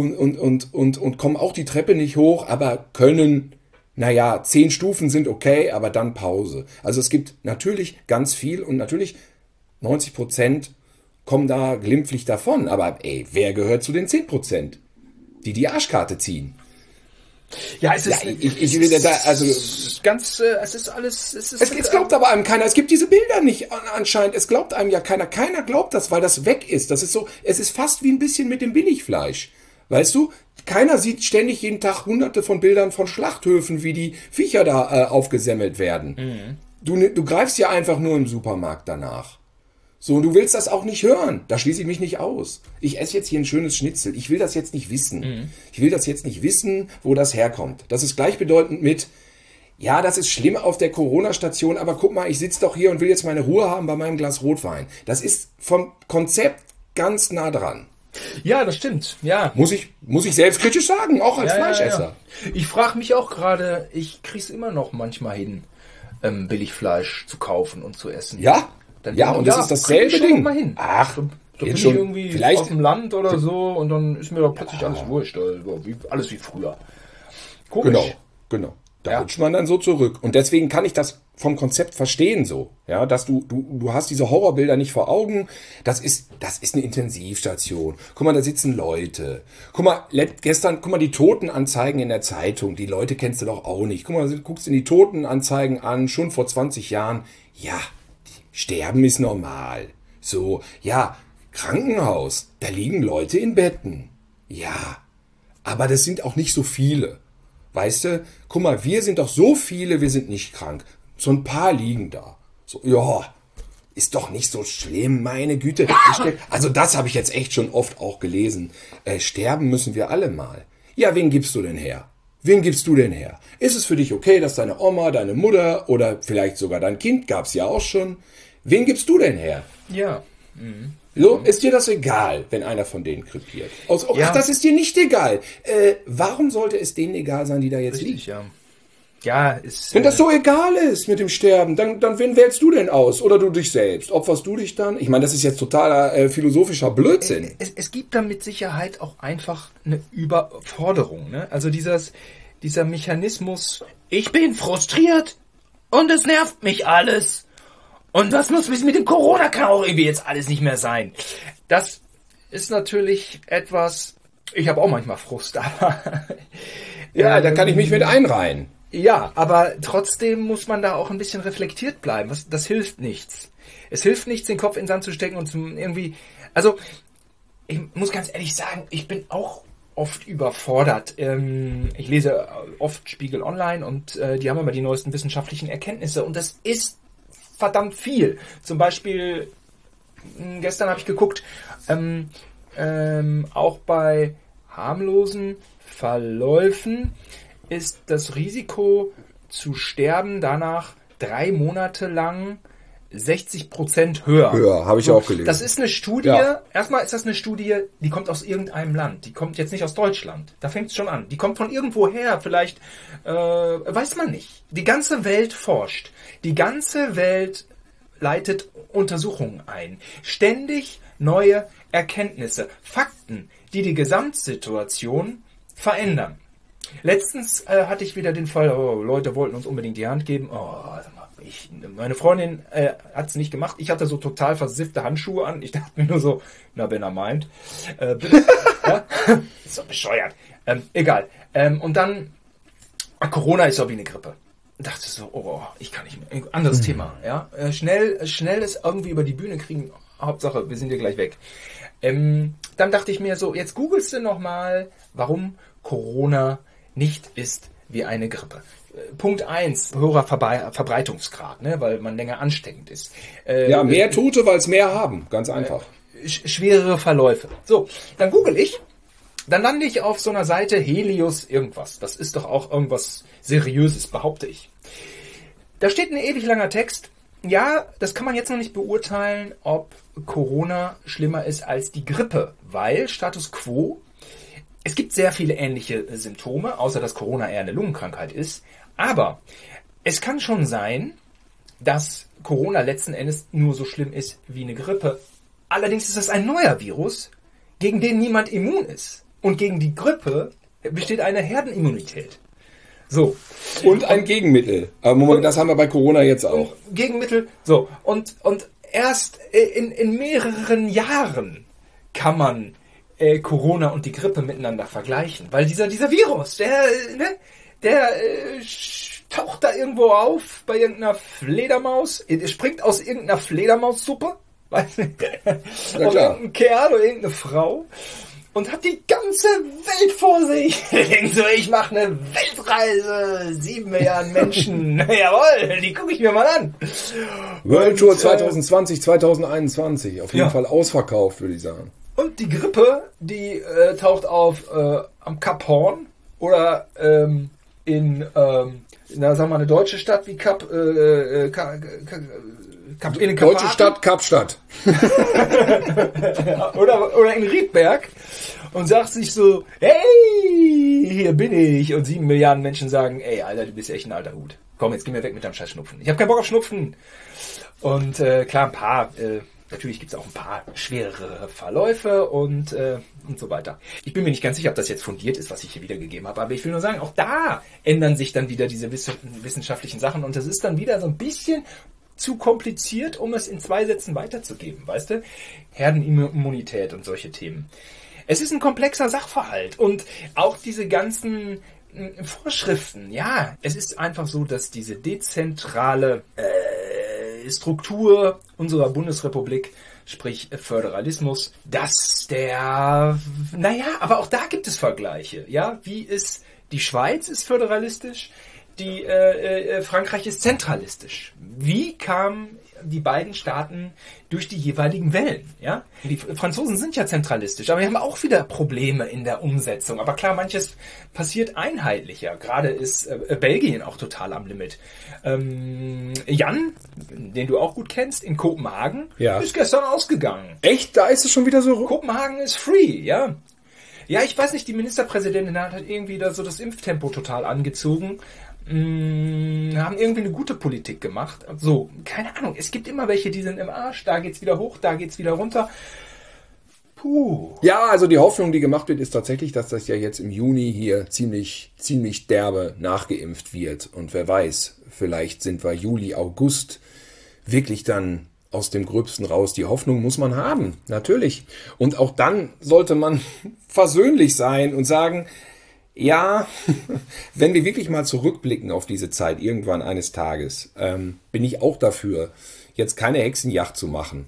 und kommen auch die Treppe nicht hoch, aber können, 10 Stufen sind okay, aber dann Pause. Also es gibt natürlich ganz viel und natürlich 90% kommen da glimpflich davon. Aber wer gehört zu den 10%? Die Arschkarte ziehen. Ja, es ist, ich will da, also ganz, es ist alles, es glaubt aber einem keiner. Es gibt diese Bilder nicht anscheinend. Es glaubt einem ja keiner. Keiner glaubt das, weil das weg ist. Das ist so, es ist fast wie ein bisschen mit dem Billigfleisch. Weißt du? Keiner sieht ständig jeden Tag hunderte von Bildern von Schlachthöfen, wie die Viecher da aufgesemmelt werden. Mhm. Du greifst ja einfach nur im Supermarkt danach. So, und du willst das auch nicht hören. Da schließe ich mich nicht aus. Ich esse jetzt hier ein schönes Schnitzel. Ich will das jetzt nicht wissen. Mhm. Ich will das jetzt nicht wissen, wo das herkommt. Das ist gleichbedeutend mit, ja, das ist schlimm auf der Corona-Station, aber guck mal, ich sitze doch hier und will jetzt meine Ruhe haben bei meinem Glas Rotwein. Das ist vom Konzept ganz nah dran. Ja, das stimmt. Ja. Muss ich selbstkritisch sagen, auch als Fleischesser. Ja. Ich frage mich auch gerade, ich krieg's immer noch manchmal hin, Billigfleisch zu kaufen und zu essen. Ja? Dann und das ist dasselbe Ding. Mal hin. Ach, da bin ich irgendwie vielleicht auf dem Land oder so und dann ist mir doch plötzlich alles wurscht. Alles wie früher. Komisch. Genau. Da rutscht man dann so zurück. Und deswegen kann ich das vom Konzept verstehen so. Ja, dass du hast diese Horrorbilder nicht vor Augen. Das ist eine Intensivstation. Guck mal, da sitzen Leute. Guck mal, die Totenanzeigen in der Zeitung. Die Leute kennst du doch auch nicht. Guck mal, du guckst in die Totenanzeigen an, schon vor 20 Jahren. Ja, Sterben ist normal. So, ja, Krankenhaus, da liegen Leute in Betten. Ja, aber das sind auch nicht so viele. Weißt du, guck mal, wir sind doch so viele, wir sind nicht krank. So ein paar liegen da. So, ja, ist doch nicht so schlimm, meine Güte. Also das habe ich jetzt echt schon oft auch gelesen. Sterben müssen wir alle mal. Ja, wen gibst du denn her? Wen gibst du denn her? Ist es für dich okay, dass deine Oma, deine Mutter oder vielleicht sogar dein Kind, gab's ja auch schon, wen gibst du denn her? Ja. Mhm. So, ist dir das egal, wenn einer von denen krepiert? Ach, das ist dir nicht egal. Warum sollte es denen egal sein, die da jetzt liegen? Ja. Ja, ist. Wenn das so egal ist mit dem Sterben, dann wen wählst du denn aus? Oder du dich selbst? Opferst du dich dann? Ich meine, das ist jetzt totaler philosophischer Blödsinn. Es gibt da mit Sicherheit auch einfach eine Überforderung. Ne? Also dieser Mechanismus, ich bin frustriert und es nervt mich alles. Und was muss mit dem Corona kann auch irgendwie jetzt alles nicht mehr sein. Das ist natürlich etwas, ich habe auch manchmal Frust, aber... Ja, da kann ich mich mit einreihen. Ja, aber trotzdem muss man da auch ein bisschen reflektiert bleiben. Das hilft nichts. Es hilft nichts, den Kopf in den Sand zu stecken und irgendwie... Also, ich muss ganz ehrlich sagen, ich bin auch oft überfordert. Ich lese oft Spiegel Online und die haben immer die neuesten wissenschaftlichen Erkenntnisse und das ist verdammt viel. Zum Beispiel, gestern habe ich geguckt, auch bei harmlosen Verläufen ist das Risiko zu sterben danach 3 Monate lang 60% höher. Höher, habe ich auch gelesen. Das ist eine Studie, erstmal ist das eine Studie, die kommt aus irgendeinem Land. Die kommt jetzt nicht aus Deutschland. Da fängt es schon an. Die kommt von irgendwo her, vielleicht, weiß man nicht. Die ganze Welt forscht. Die ganze Welt leitet Untersuchungen ein. Ständig neue Erkenntnisse, Fakten, die die Gesamtsituation verändern. Letztens hatte ich wieder den Fall, Leute wollten uns unbedingt die Hand geben. Meine Freundin hat es nicht gemacht. Ich hatte so total versiffte Handschuhe an. Ich dachte mir nur so, na, wenn er meint. Ja? Ist so bescheuert. Egal. Und dann, Corona ist so wie eine Grippe. Ich dachte so, ich kann nicht mehr. Anderes Thema. Ja? Schnell es irgendwie über die Bühne kriegen. Hauptsache, wir sind hier gleich weg. Dann dachte ich mir so, jetzt googelst du nochmal, warum Corona nicht ist wie eine Grippe. Punkt 1, höherer Verbreitungsgrad, ne, weil man länger ansteckend ist. Ja, mehr Tote, weil es mehr haben. Ganz einfach. Schwerere Verläufe. So, dann google ich. Dann lande ich auf so einer Seite Helios irgendwas. Das ist doch auch irgendwas Seriöses, behaupte ich. Da steht ein ewig langer Text. Ja, das kann man jetzt noch nicht beurteilen, ob Corona schlimmer ist als die Grippe, weil Status Quo, es gibt sehr viele ähnliche Symptome, außer dass Corona eher eine Lungenkrankheit ist. Aber es kann schon sein, dass Corona letzten Endes nur so schlimm ist wie eine Grippe. Allerdings ist das ein neuer Virus, gegen den niemand immun ist. Und gegen die Grippe besteht eine Herdenimmunität. So. Und ein Gegenmittel. Aber Moment, das haben wir bei Corona jetzt auch. Gegenmittel, so. Und erst in mehreren Jahren kann man Corona und die Grippe miteinander vergleichen. Weil dieser Virus, der taucht da irgendwo auf bei irgendeiner Fledermaus. Er springt aus irgendeiner Fledermaussuppe. Weiß nicht. Oder irgendein Kerl oder irgendeine Frau. Und hat die ganze Welt vor sich. Denkt so, ich mache eine Weltreise. 7 Milliarden Menschen. Jawohl, die gucke ich mir mal an. World Tour 2020, 2021. Auf jeden Fall ausverkauft, würde ich sagen. Und die Grippe, die taucht auf am Kap Horn oder in sagen wir mal, eine deutsche Stadt wie Deutsche Stadt, Kapstadt. oder in Riedberg und sagt sich so, hey, hier bin ich. Und 7 Milliarden Menschen sagen, ey, Alter, du bist echt ein alter Hut. Komm, jetzt geh mir weg mit deinem scheiß Schnupfen. Ich habe keinen Bock auf Schnupfen. Und klar, ein paar, natürlich gibt es auch ein paar schwerere Verläufe und so weiter. Ich bin mir nicht ganz sicher, ob das jetzt fundiert ist, was ich hier wiedergegeben habe, aber ich will nur sagen, auch da ändern sich dann wieder diese wissenschaftlichen Sachen und das ist dann wieder so ein bisschen zu kompliziert, um es in 2 Sätzen weiterzugeben, weißt du? Herdenimmunität und solche Themen. Es ist ein komplexer Sachverhalt und auch diese ganzen Vorschriften, ja, es ist einfach so, dass diese dezentrale Struktur unserer Bundesrepublik, sprich Föderalismus, dass aber auch da gibt es Vergleiche, ja, die Schweiz ist föderalistisch, Frankreich ist zentralistisch. Wie kamen die beiden Staaten durch die jeweiligen Wellen? Ja? Die Franzosen sind ja zentralistisch, aber die haben auch wieder Probleme in der Umsetzung. Aber klar, manches passiert einheitlicher. Gerade ist Belgien auch total am Limit. Jan, den du auch gut kennst, in Kopenhagen, ist gestern ausgegangen. Echt? Da ist es schon wieder so? Kopenhagen ist free, ja. Ja, ich weiß nicht, die Ministerpräsidentin hat irgendwie da so das Impftempo total angezogen. haben irgendwie eine gute Politik gemacht. So, keine Ahnung. Es gibt immer welche, die sind im Arsch. Da geht's wieder hoch, da geht's wieder runter. Puh. Ja, also die Hoffnung, die gemacht wird, ist tatsächlich, dass das ja jetzt im Juni hier ziemlich derbe nachgeimpft wird. Und wer weiß, vielleicht sind wir Juli, August wirklich dann aus dem Gröbsten raus. Die Hoffnung muss man haben, natürlich. Und auch dann sollte man versöhnlich sein und sagen, ja, wenn wir wirklich mal zurückblicken auf diese Zeit irgendwann eines Tages, bin ich auch dafür, jetzt keine Hexenjagd zu machen.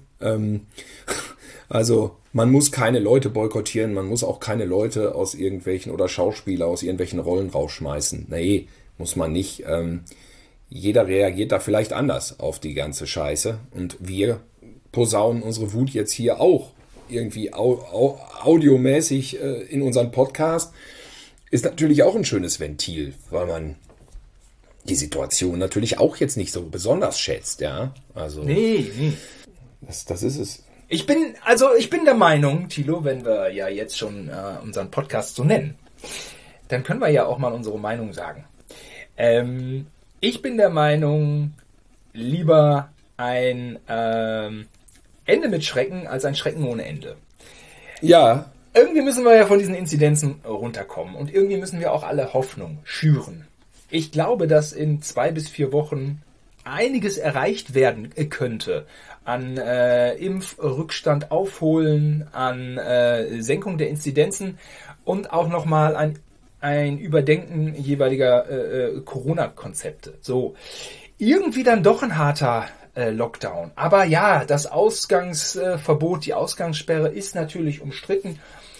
Also man muss keine Leute boykottieren, man muss auch keine Leute aus irgendwelchen oder Schauspieler aus irgendwelchen Rollen rausschmeißen. Nee, muss man nicht. Jeder reagiert da vielleicht anders auf die ganze Scheiße. Und wir posaunen unsere Wut jetzt hier auch irgendwie audiomäßig in unseren Podcast. Ist natürlich auch ein schönes Ventil, weil man die Situation natürlich auch jetzt nicht so besonders schätzt. Ja, also Nee. das ist es. Ich bin der Meinung, Thilo, wenn wir ja jetzt schon unseren Podcast so nennen, dann können wir ja auch mal unsere Meinung sagen. Ich bin der Meinung, lieber ein Ende mit Schrecken als ein Schrecken ohne Ende. Ja. Irgendwie müssen wir ja von diesen Inzidenzen runterkommen und irgendwie müssen wir auch alle Hoffnung schüren. Ich glaube, dass in 2 bis 4 Wochen einiges erreicht werden könnte an Impfrückstand aufholen, an Senkung der Inzidenzen und auch nochmal ein Überdenken jeweiliger Corona-Konzepte. So, irgendwie dann doch ein harter Lockdown. Aber ja, das Ausgangsverbot, die Ausgangssperre ist natürlich umstritten.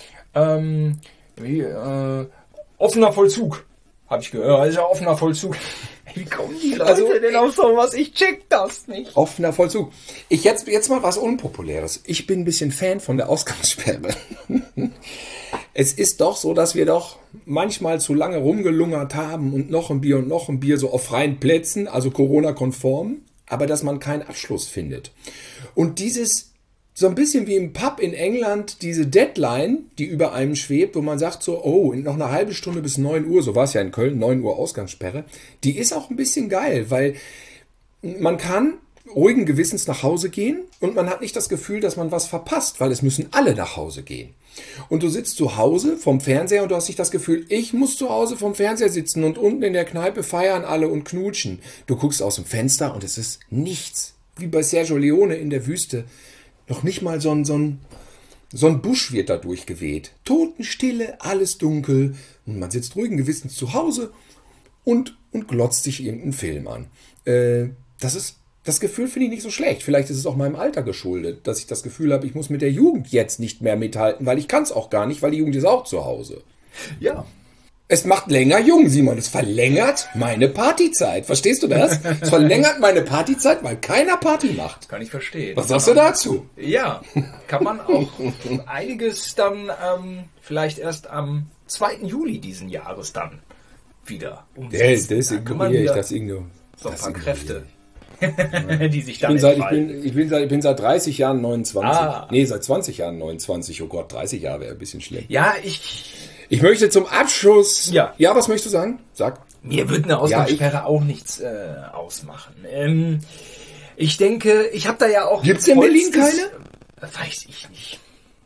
Offener Vollzug, habe ich gehört. Ist ja offener Vollzug. Wie kommen die Leute denn auf sowas? Ich check das nicht. Offener Vollzug. Jetzt mal was Unpopuläres. Ich bin ein bisschen Fan von der Ausgangssperre. Es ist doch so, dass wir doch manchmal zu lange rumgelungert haben und noch ein Bier so auf freien Plätzen, also Corona-konform, aber dass man keinen Abschluss findet. Und dieses, so ein bisschen wie im Pub in England, diese Deadline, die über einem schwebt, wo man sagt so, oh, noch eine halbe Stunde bis 9 Uhr, so war es ja in Köln, 9 Uhr Ausgangssperre, die ist auch ein bisschen geil, weil man kann ruhigen Gewissens nach Hause gehen und man hat nicht das Gefühl, dass man was verpasst, weil es müssen alle nach Hause gehen. Und du sitzt zu Hause vom Fernseher und du hast nicht das Gefühl, ich muss zu Hause vom Fernseher sitzen und unten in der Kneipe feiern alle und knutschen. Du guckst aus dem Fenster und es ist nichts. Wie bei Sergio Leone in der Wüste. Noch nicht mal so ein Busch wird da durchgeweht. Totenstille, alles dunkel. Und man sitzt ruhigen Gewissens zu Hause und glotzt sich irgendeinen Film an. Das Gefühl finde ich nicht so schlecht. Vielleicht ist es auch meinem Alter geschuldet, dass ich das Gefühl habe, ich muss mit der Jugend jetzt nicht mehr mithalten, weil ich kann es auch gar nicht, weil die Jugend ist auch zu Hause. Ja. Es macht länger jung, Simon. Es verlängert meine Partyzeit. Verstehst du das? Es verlängert meine Partyzeit, weil keiner Party macht. Kann ich verstehen. Was sagst du dazu? Ja, kann man auch einiges dann vielleicht erst am 2. Juli diesen Jahres dann wieder umsetzen. Das ignoriere ich, das ignoriere. So ein paar Kräfte, die sich dann ich bin seit 30 Jahren 29. Nee, seit 20 Jahren 29. Oh Gott, 30 Jahre wäre ein bisschen schlimm. Ja, Ich möchte zum Abschluss... Ja, was möchtest du sagen? Sag. Mir wird eine Ausgangssperre auch nichts ausmachen. Ich denke, ich habe da ja auch... Gibt's in Berlin keine? Weiß ich nicht.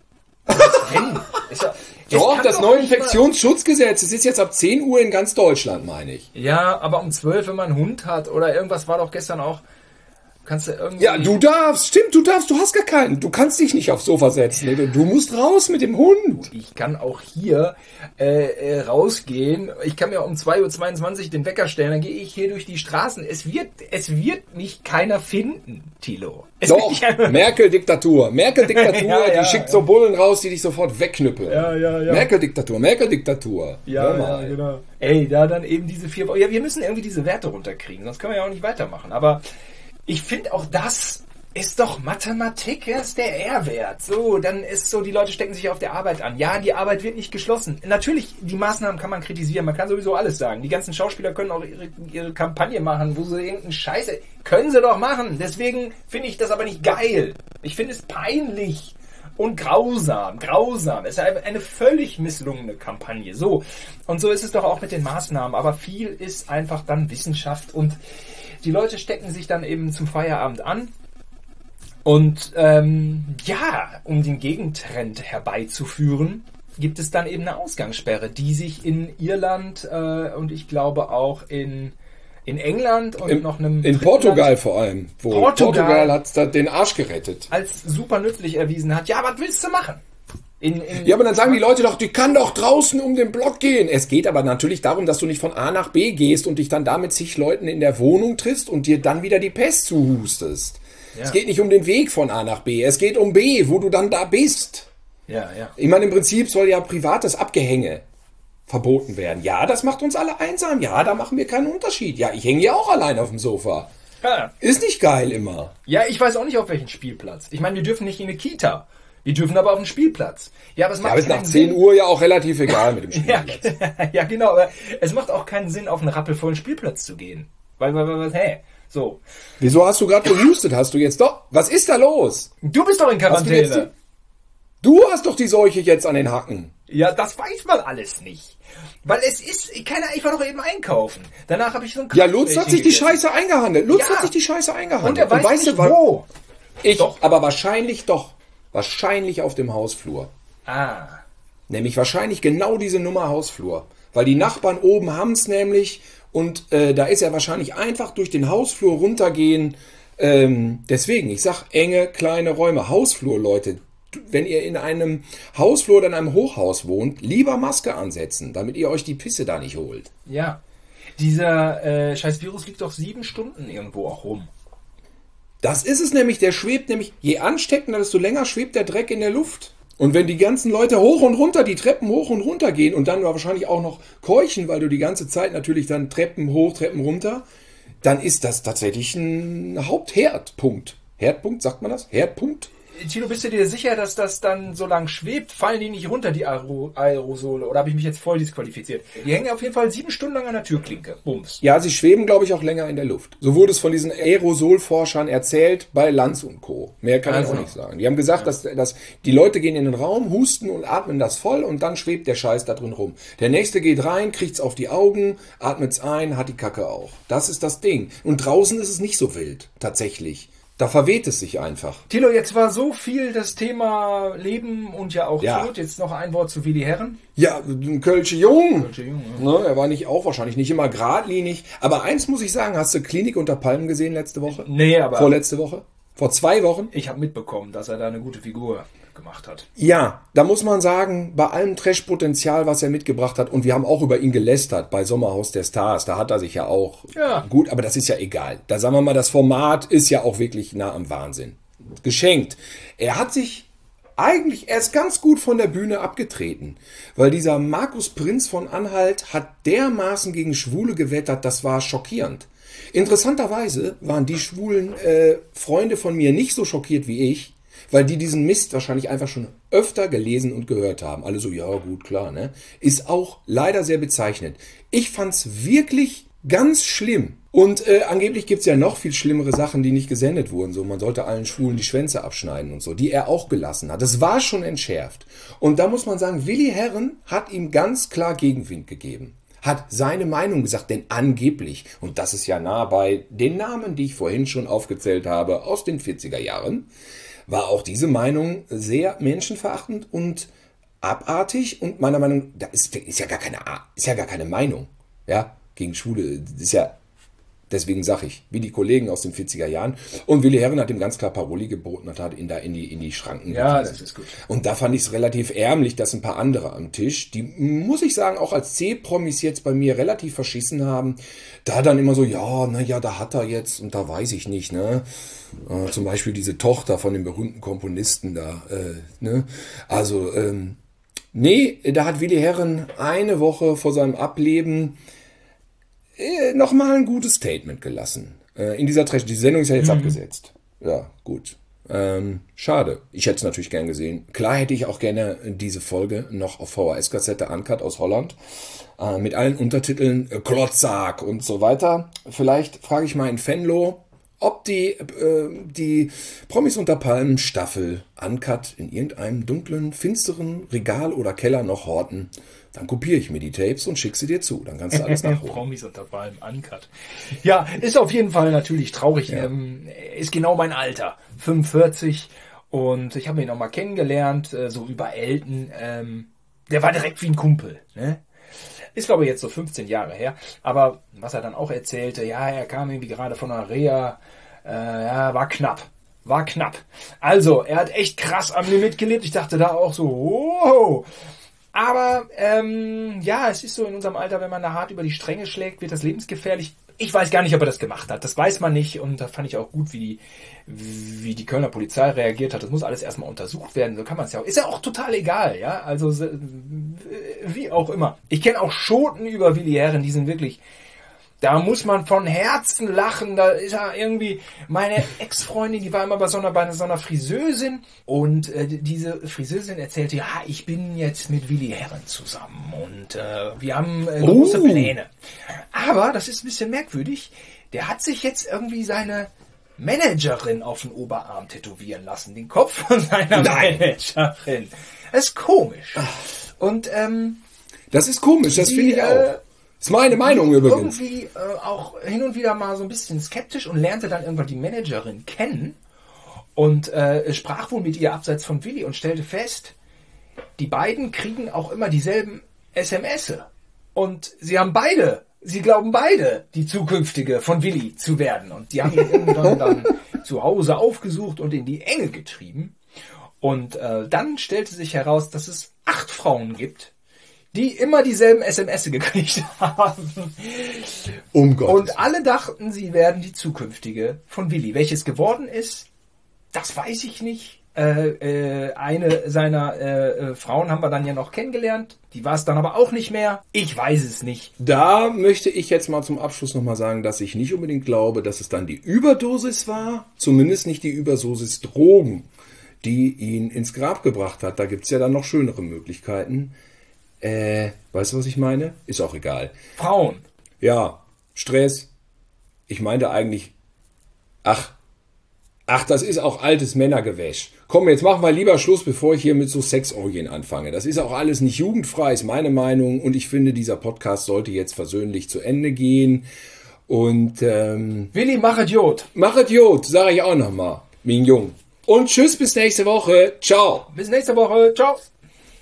Doch, das neue Infektionsschutzgesetz. Es ist jetzt ab 10 Uhr in ganz Deutschland, meine ich. Ja, aber um 12, wenn man einen Hund hat oder irgendwas, war doch gestern auch... Kannst du irgendwie... Ja, du darfst. Stimmt, du darfst. Du hast gar keinen. Du kannst dich nicht aufs Sofa setzen. Du musst raus mit dem Hund. Ich kann auch hier rausgehen. Ich kann mir um 2:22 Uhr den Wecker stellen. Dann gehe ich hier durch die Straßen. Es wird mich keiner finden, Thilo. Doch, Merkel-Diktatur. Die schickt so Bullen raus, die dich sofort wegknüppeln. Ja. Merkel-Diktatur. Ja, genau. Ey, da dann eben diese 4 Wochen. Ja, wir müssen irgendwie diese Werte runterkriegen. Sonst können wir ja auch nicht weitermachen. Aber ich finde auch das ist doch Mathematik, ist der R-Wert. So, dann ist so, die Leute stecken sich auf der Arbeit an. Ja, die Arbeit wird nicht geschlossen. Natürlich, die Maßnahmen kann man kritisieren, man kann sowieso alles sagen. Die ganzen Schauspieler können auch ihre Kampagne machen, wo sie irgendeinen Scheiße... Können sie doch machen. Deswegen finde ich das aber nicht geil. Ich finde es peinlich. und grausam, grausam. Es ist eine völlig misslungene Kampagne. So. Und so ist es doch auch mit den Maßnahmen. Aber viel ist einfach dann Wissenschaft und die Leute stecken sich dann eben zum Feierabend an. Und um den Gegentrend herbeizuführen, gibt es dann eben eine Ausgangssperre, die sich in Irland und ich glaube auch in England und noch einem in Portugal vor allem. Portugal hat den Arsch gerettet. Als super nützlich erwiesen hat. Ja, was willst du machen? Ja, aber dann sagen die Leute doch, die kann doch draußen um den Block gehen. Es geht aber natürlich darum, dass du nicht von A nach B gehst und dich dann da mit zig Leuten in der Wohnung triffst und dir dann wieder die Pest zuhustest. Ja. Es geht nicht um den Weg von A nach B, es geht um B, wo du dann da bist. Ja, ja. Ich meine, im Prinzip soll ja privates Abgehänge verboten werden. Ja, das macht uns alle einsam. Ja, da machen wir keinen Unterschied. Ja, ich hänge ja auch allein auf dem Sofa. Ja. Ist nicht geil immer. Ja, ich weiß auch nicht, auf welchen Spielplatz. Ich meine, wir dürfen nicht in eine Kita. Wir dürfen aber auf den Spielplatz. Ja, aber es macht ist nach 10 Uhr ja auch relativ egal mit dem Spielplatz. Ja, genau. Aber es macht auch keinen Sinn, auf einen rappelvollen Spielplatz zu gehen. Weil, so. Wieso hast du gerade gehustet? Hast du jetzt doch? Was ist da los? Du bist doch in Quarantäne. Du hast doch die Seuche jetzt an den Hacken. Ja, das weiß man alles nicht. Weil ich war doch eben einkaufen. Danach habe ich so ein Ja, Lutz hat sich die Scheiße eingehandelt. Und er weiß nicht wo. Aber wahrscheinlich doch. Wahrscheinlich auf dem Hausflur. Ah. Nämlich wahrscheinlich genau diese Nummer Hausflur. Weil die Nachbarn oben haben es nämlich und da ist er wahrscheinlich einfach durch den Hausflur runtergehen. Deswegen, ich sag enge, kleine Räume. Hausflur, Leute. Wenn ihr in einem Hausflur oder in einem Hochhaus wohnt, lieber Maske ansetzen, damit ihr euch die Pisse da nicht holt. Ja. Dieser scheiß Virus liegt doch 7 Stunden irgendwo auch rum. Das ist es nämlich, der schwebt nämlich, je ansteckender, desto länger schwebt der Dreck in der Luft. Und wenn die ganzen Leute hoch und runter, die Treppen hoch und runter gehen und dann wahrscheinlich auch noch keuchen, weil du die ganze Zeit natürlich dann Treppen hoch, Treppen runter, dann ist das tatsächlich ein Hauptherdpunkt. Herdpunkt, sagt man das? Herdpunkt? Tino, bist du dir sicher, dass das dann so lang schwebt? Fallen die nicht runter, die Aerosole? Oder habe ich mich jetzt voll disqualifiziert? Die hängen auf jeden Fall 7 Stunden lang an der Türklinke. Bums. Ja, sie schweben, glaube ich, auch länger in der Luft. So wurde es von diesen Aerosolforschern erzählt bei Lanz und Co. Mehr kann ich auch nicht sagen. Die haben gesagt, dass die Leute gehen in den Raum, husten und atmen das voll und dann schwebt der Scheiß da drin rum. Der Nächste geht rein, kriegt's auf die Augen, atmet's ein, hat die Kacke auch. Das ist das Ding. Und draußen ist es nicht so wild, tatsächlich. Da verweht es sich einfach. Thilo, jetzt war so viel das Thema Leben und ja auch Tod. Jetzt noch ein Wort zu Willi Herren. Ja, ein Kölsche Jung. Ne, er war wahrscheinlich nicht immer geradlinig. Aber eins muss ich sagen, hast du Klinik unter Palmen gesehen letzte Woche? Nee, aber... Vorletzte Woche? Vor 2 Wochen? Ich habe mitbekommen, dass er da eine gute Figur gemacht hat. Ja, da muss man sagen, bei allem Trash-Potenzial, was er mitgebracht hat, und wir haben auch über ihn gelästert bei Sommerhaus der Stars, da hat er sich ja auch gut, aber das ist ja egal. Da sagen wir mal, das Format ist ja auch wirklich nah am Wahnsinn. Geschenkt. Er ist ganz gut von der Bühne abgetreten, weil dieser Markus Prinz von Anhalt hat dermaßen gegen Schwule gewettert, das war schockierend. Interessanterweise waren die schwulen Freunde von mir nicht so schockiert wie ich, weil die diesen Mist wahrscheinlich einfach schon öfter gelesen und gehört haben. Alle so, ja gut, klar, ne? Ist auch leider sehr bezeichnend. Ich fand's wirklich ganz schlimm. Und angeblich gibt's ja noch viel schlimmere Sachen, die nicht gesendet wurden. So, man sollte allen Schwulen die Schwänze abschneiden und so, die er auch gelassen hat. Das war schon entschärft. Und da muss man sagen, Willi Herren hat ihm ganz klar Gegenwind gegeben. Hat seine Meinung gesagt, denn angeblich, und das ist ja nah bei den Namen, die ich vorhin schon aufgezählt habe, aus den 40er Jahren, war auch diese Meinung sehr menschenverachtend und abartig und meiner Meinung nach, ist ja gar keine Meinung, ja, gegen Schwule, ist ja, deswegen sage ich, wie die Kollegen aus den 40er Jahren. Und Willi Herren hat ihm ganz klar Paroli geboten und hat ihn da in die Schranken gewiesen. Das ist gut. Und da fand ich es relativ ärmlich, dass ein paar andere am Tisch, die, muss ich sagen, auch als C-Promis jetzt bei mir relativ verschissen haben, da dann immer so, da hat er jetzt und da weiß ich nicht, ne? Zum Beispiel diese Tochter von dem berühmten Komponisten da, ne? Also, nee, da hat Willi Herren eine Woche vor seinem Ableben nochmal ein gutes Statement gelassen. In dieser die Sendung ist ja jetzt abgesetzt. Ja, gut. Schade. Ich hätte es natürlich gern gesehen. Klar hätte ich auch gerne diese Folge noch auf VHS-Kassette uncut aus Holland. Mit allen Untertiteln Klotzak und so weiter. Vielleicht frage ich mal in Venlo, ob die Promis unter Palmen Staffel Uncut in irgendeinem dunklen, finsteren Regal oder Keller noch horten, dann kopiere ich mir die Tapes und schicke sie dir zu. Dann kannst du alles nachholen. Promis unter Palmen Uncut. Ja, ist auf jeden Fall natürlich traurig. Ja. Ist genau mein Alter. 45. Und ich habe ihn noch mal kennengelernt, so über Elton. Der war direkt wie ein Kumpel, ne? Ist, glaube ich, jetzt so 15 Jahre her. Aber was er dann auch erzählte, ja, er kam irgendwie gerade von einer Reha, ja, war knapp. War knapp. Also, er hat echt krass am Limit gelebt. Ich dachte da auch so, wow. Aber, ja, es ist so in unserem Alter, wenn man da hart über die Stränge schlägt, wird das lebensgefährlich. Ich weiß gar nicht, ob er das gemacht hat. Das weiß man nicht. Und da fand ich auch gut, wie die Kölner Polizei reagiert hat. Das muss alles erstmal untersucht werden. So kann man es ja auch. Ist ja auch total egal, ja. Also, wie auch immer. Ich kenne auch Schoten über Willi Herren, die sind wirklich, da muss man von Herzen lachen. Da ist ja irgendwie, meine Ex-Freundin, die war immer bei so einer Friseusin. Und diese Friseusin erzählte, ja, ich bin jetzt mit Willi Herren zusammen. Und wir haben große Pläne. Aber, das ist ein bisschen merkwürdig, der hat sich jetzt irgendwie seine Managerin auf den Oberarm tätowieren lassen. Den Kopf von seiner Managerin. Das ist komisch. Und das ist komisch, das finde ich auch. Das ist meine Meinung übrigens. Irgendwie auch hin und wieder mal so ein bisschen skeptisch und lernte dann irgendwann die Managerin kennen und sprach wohl mit ihr abseits von Willi und stellte fest, die beiden kriegen auch immer dieselben SMS. Und sie glauben beide, die zukünftige von Willi zu werden. Und die haben ihn irgendwann dann zu Hause aufgesucht und in die Enge getrieben. Und dann stellte sich heraus, dass es 8 Frauen gibt, die immer dieselben SMS gekriegt haben. Um Gottes. Und alle dachten, sie werden die zukünftige von Willi. Welches geworden ist, das weiß ich nicht. Eine seiner Frauen haben wir dann ja noch kennengelernt. Die war es dann aber auch nicht mehr. Ich weiß es nicht. Da möchte ich jetzt mal zum Abschluss nochmal sagen, dass ich nicht unbedingt glaube, dass es dann die Überdosis war. Zumindest nicht die Überdosis Drogen, die ihn ins Grab gebracht hat. Da gibt es ja dann noch schönere Möglichkeiten. Weißt du, was ich meine? Ist auch egal. Frauen. Ja, Stress. Ich meinte eigentlich, ach, das ist auch altes Männergewäsch. Komm, jetzt machen wir lieber Schluss, bevor ich hier mit so Sexorgien anfange. Das ist auch alles nicht jugendfrei, ist meine Meinung. Und ich finde, dieser Podcast sollte jetzt versöhnlich zu Ende gehen. Und Willi, mach Idiot. Mach Idiot, sage ich auch nochmal, mein Jung. Und tschüss, bis nächste Woche. Ciao. Bis nächste Woche. Ciao.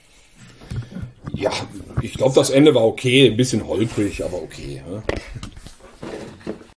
Ja, ich glaube, das Ende war okay. Ein bisschen holprig, aber okay.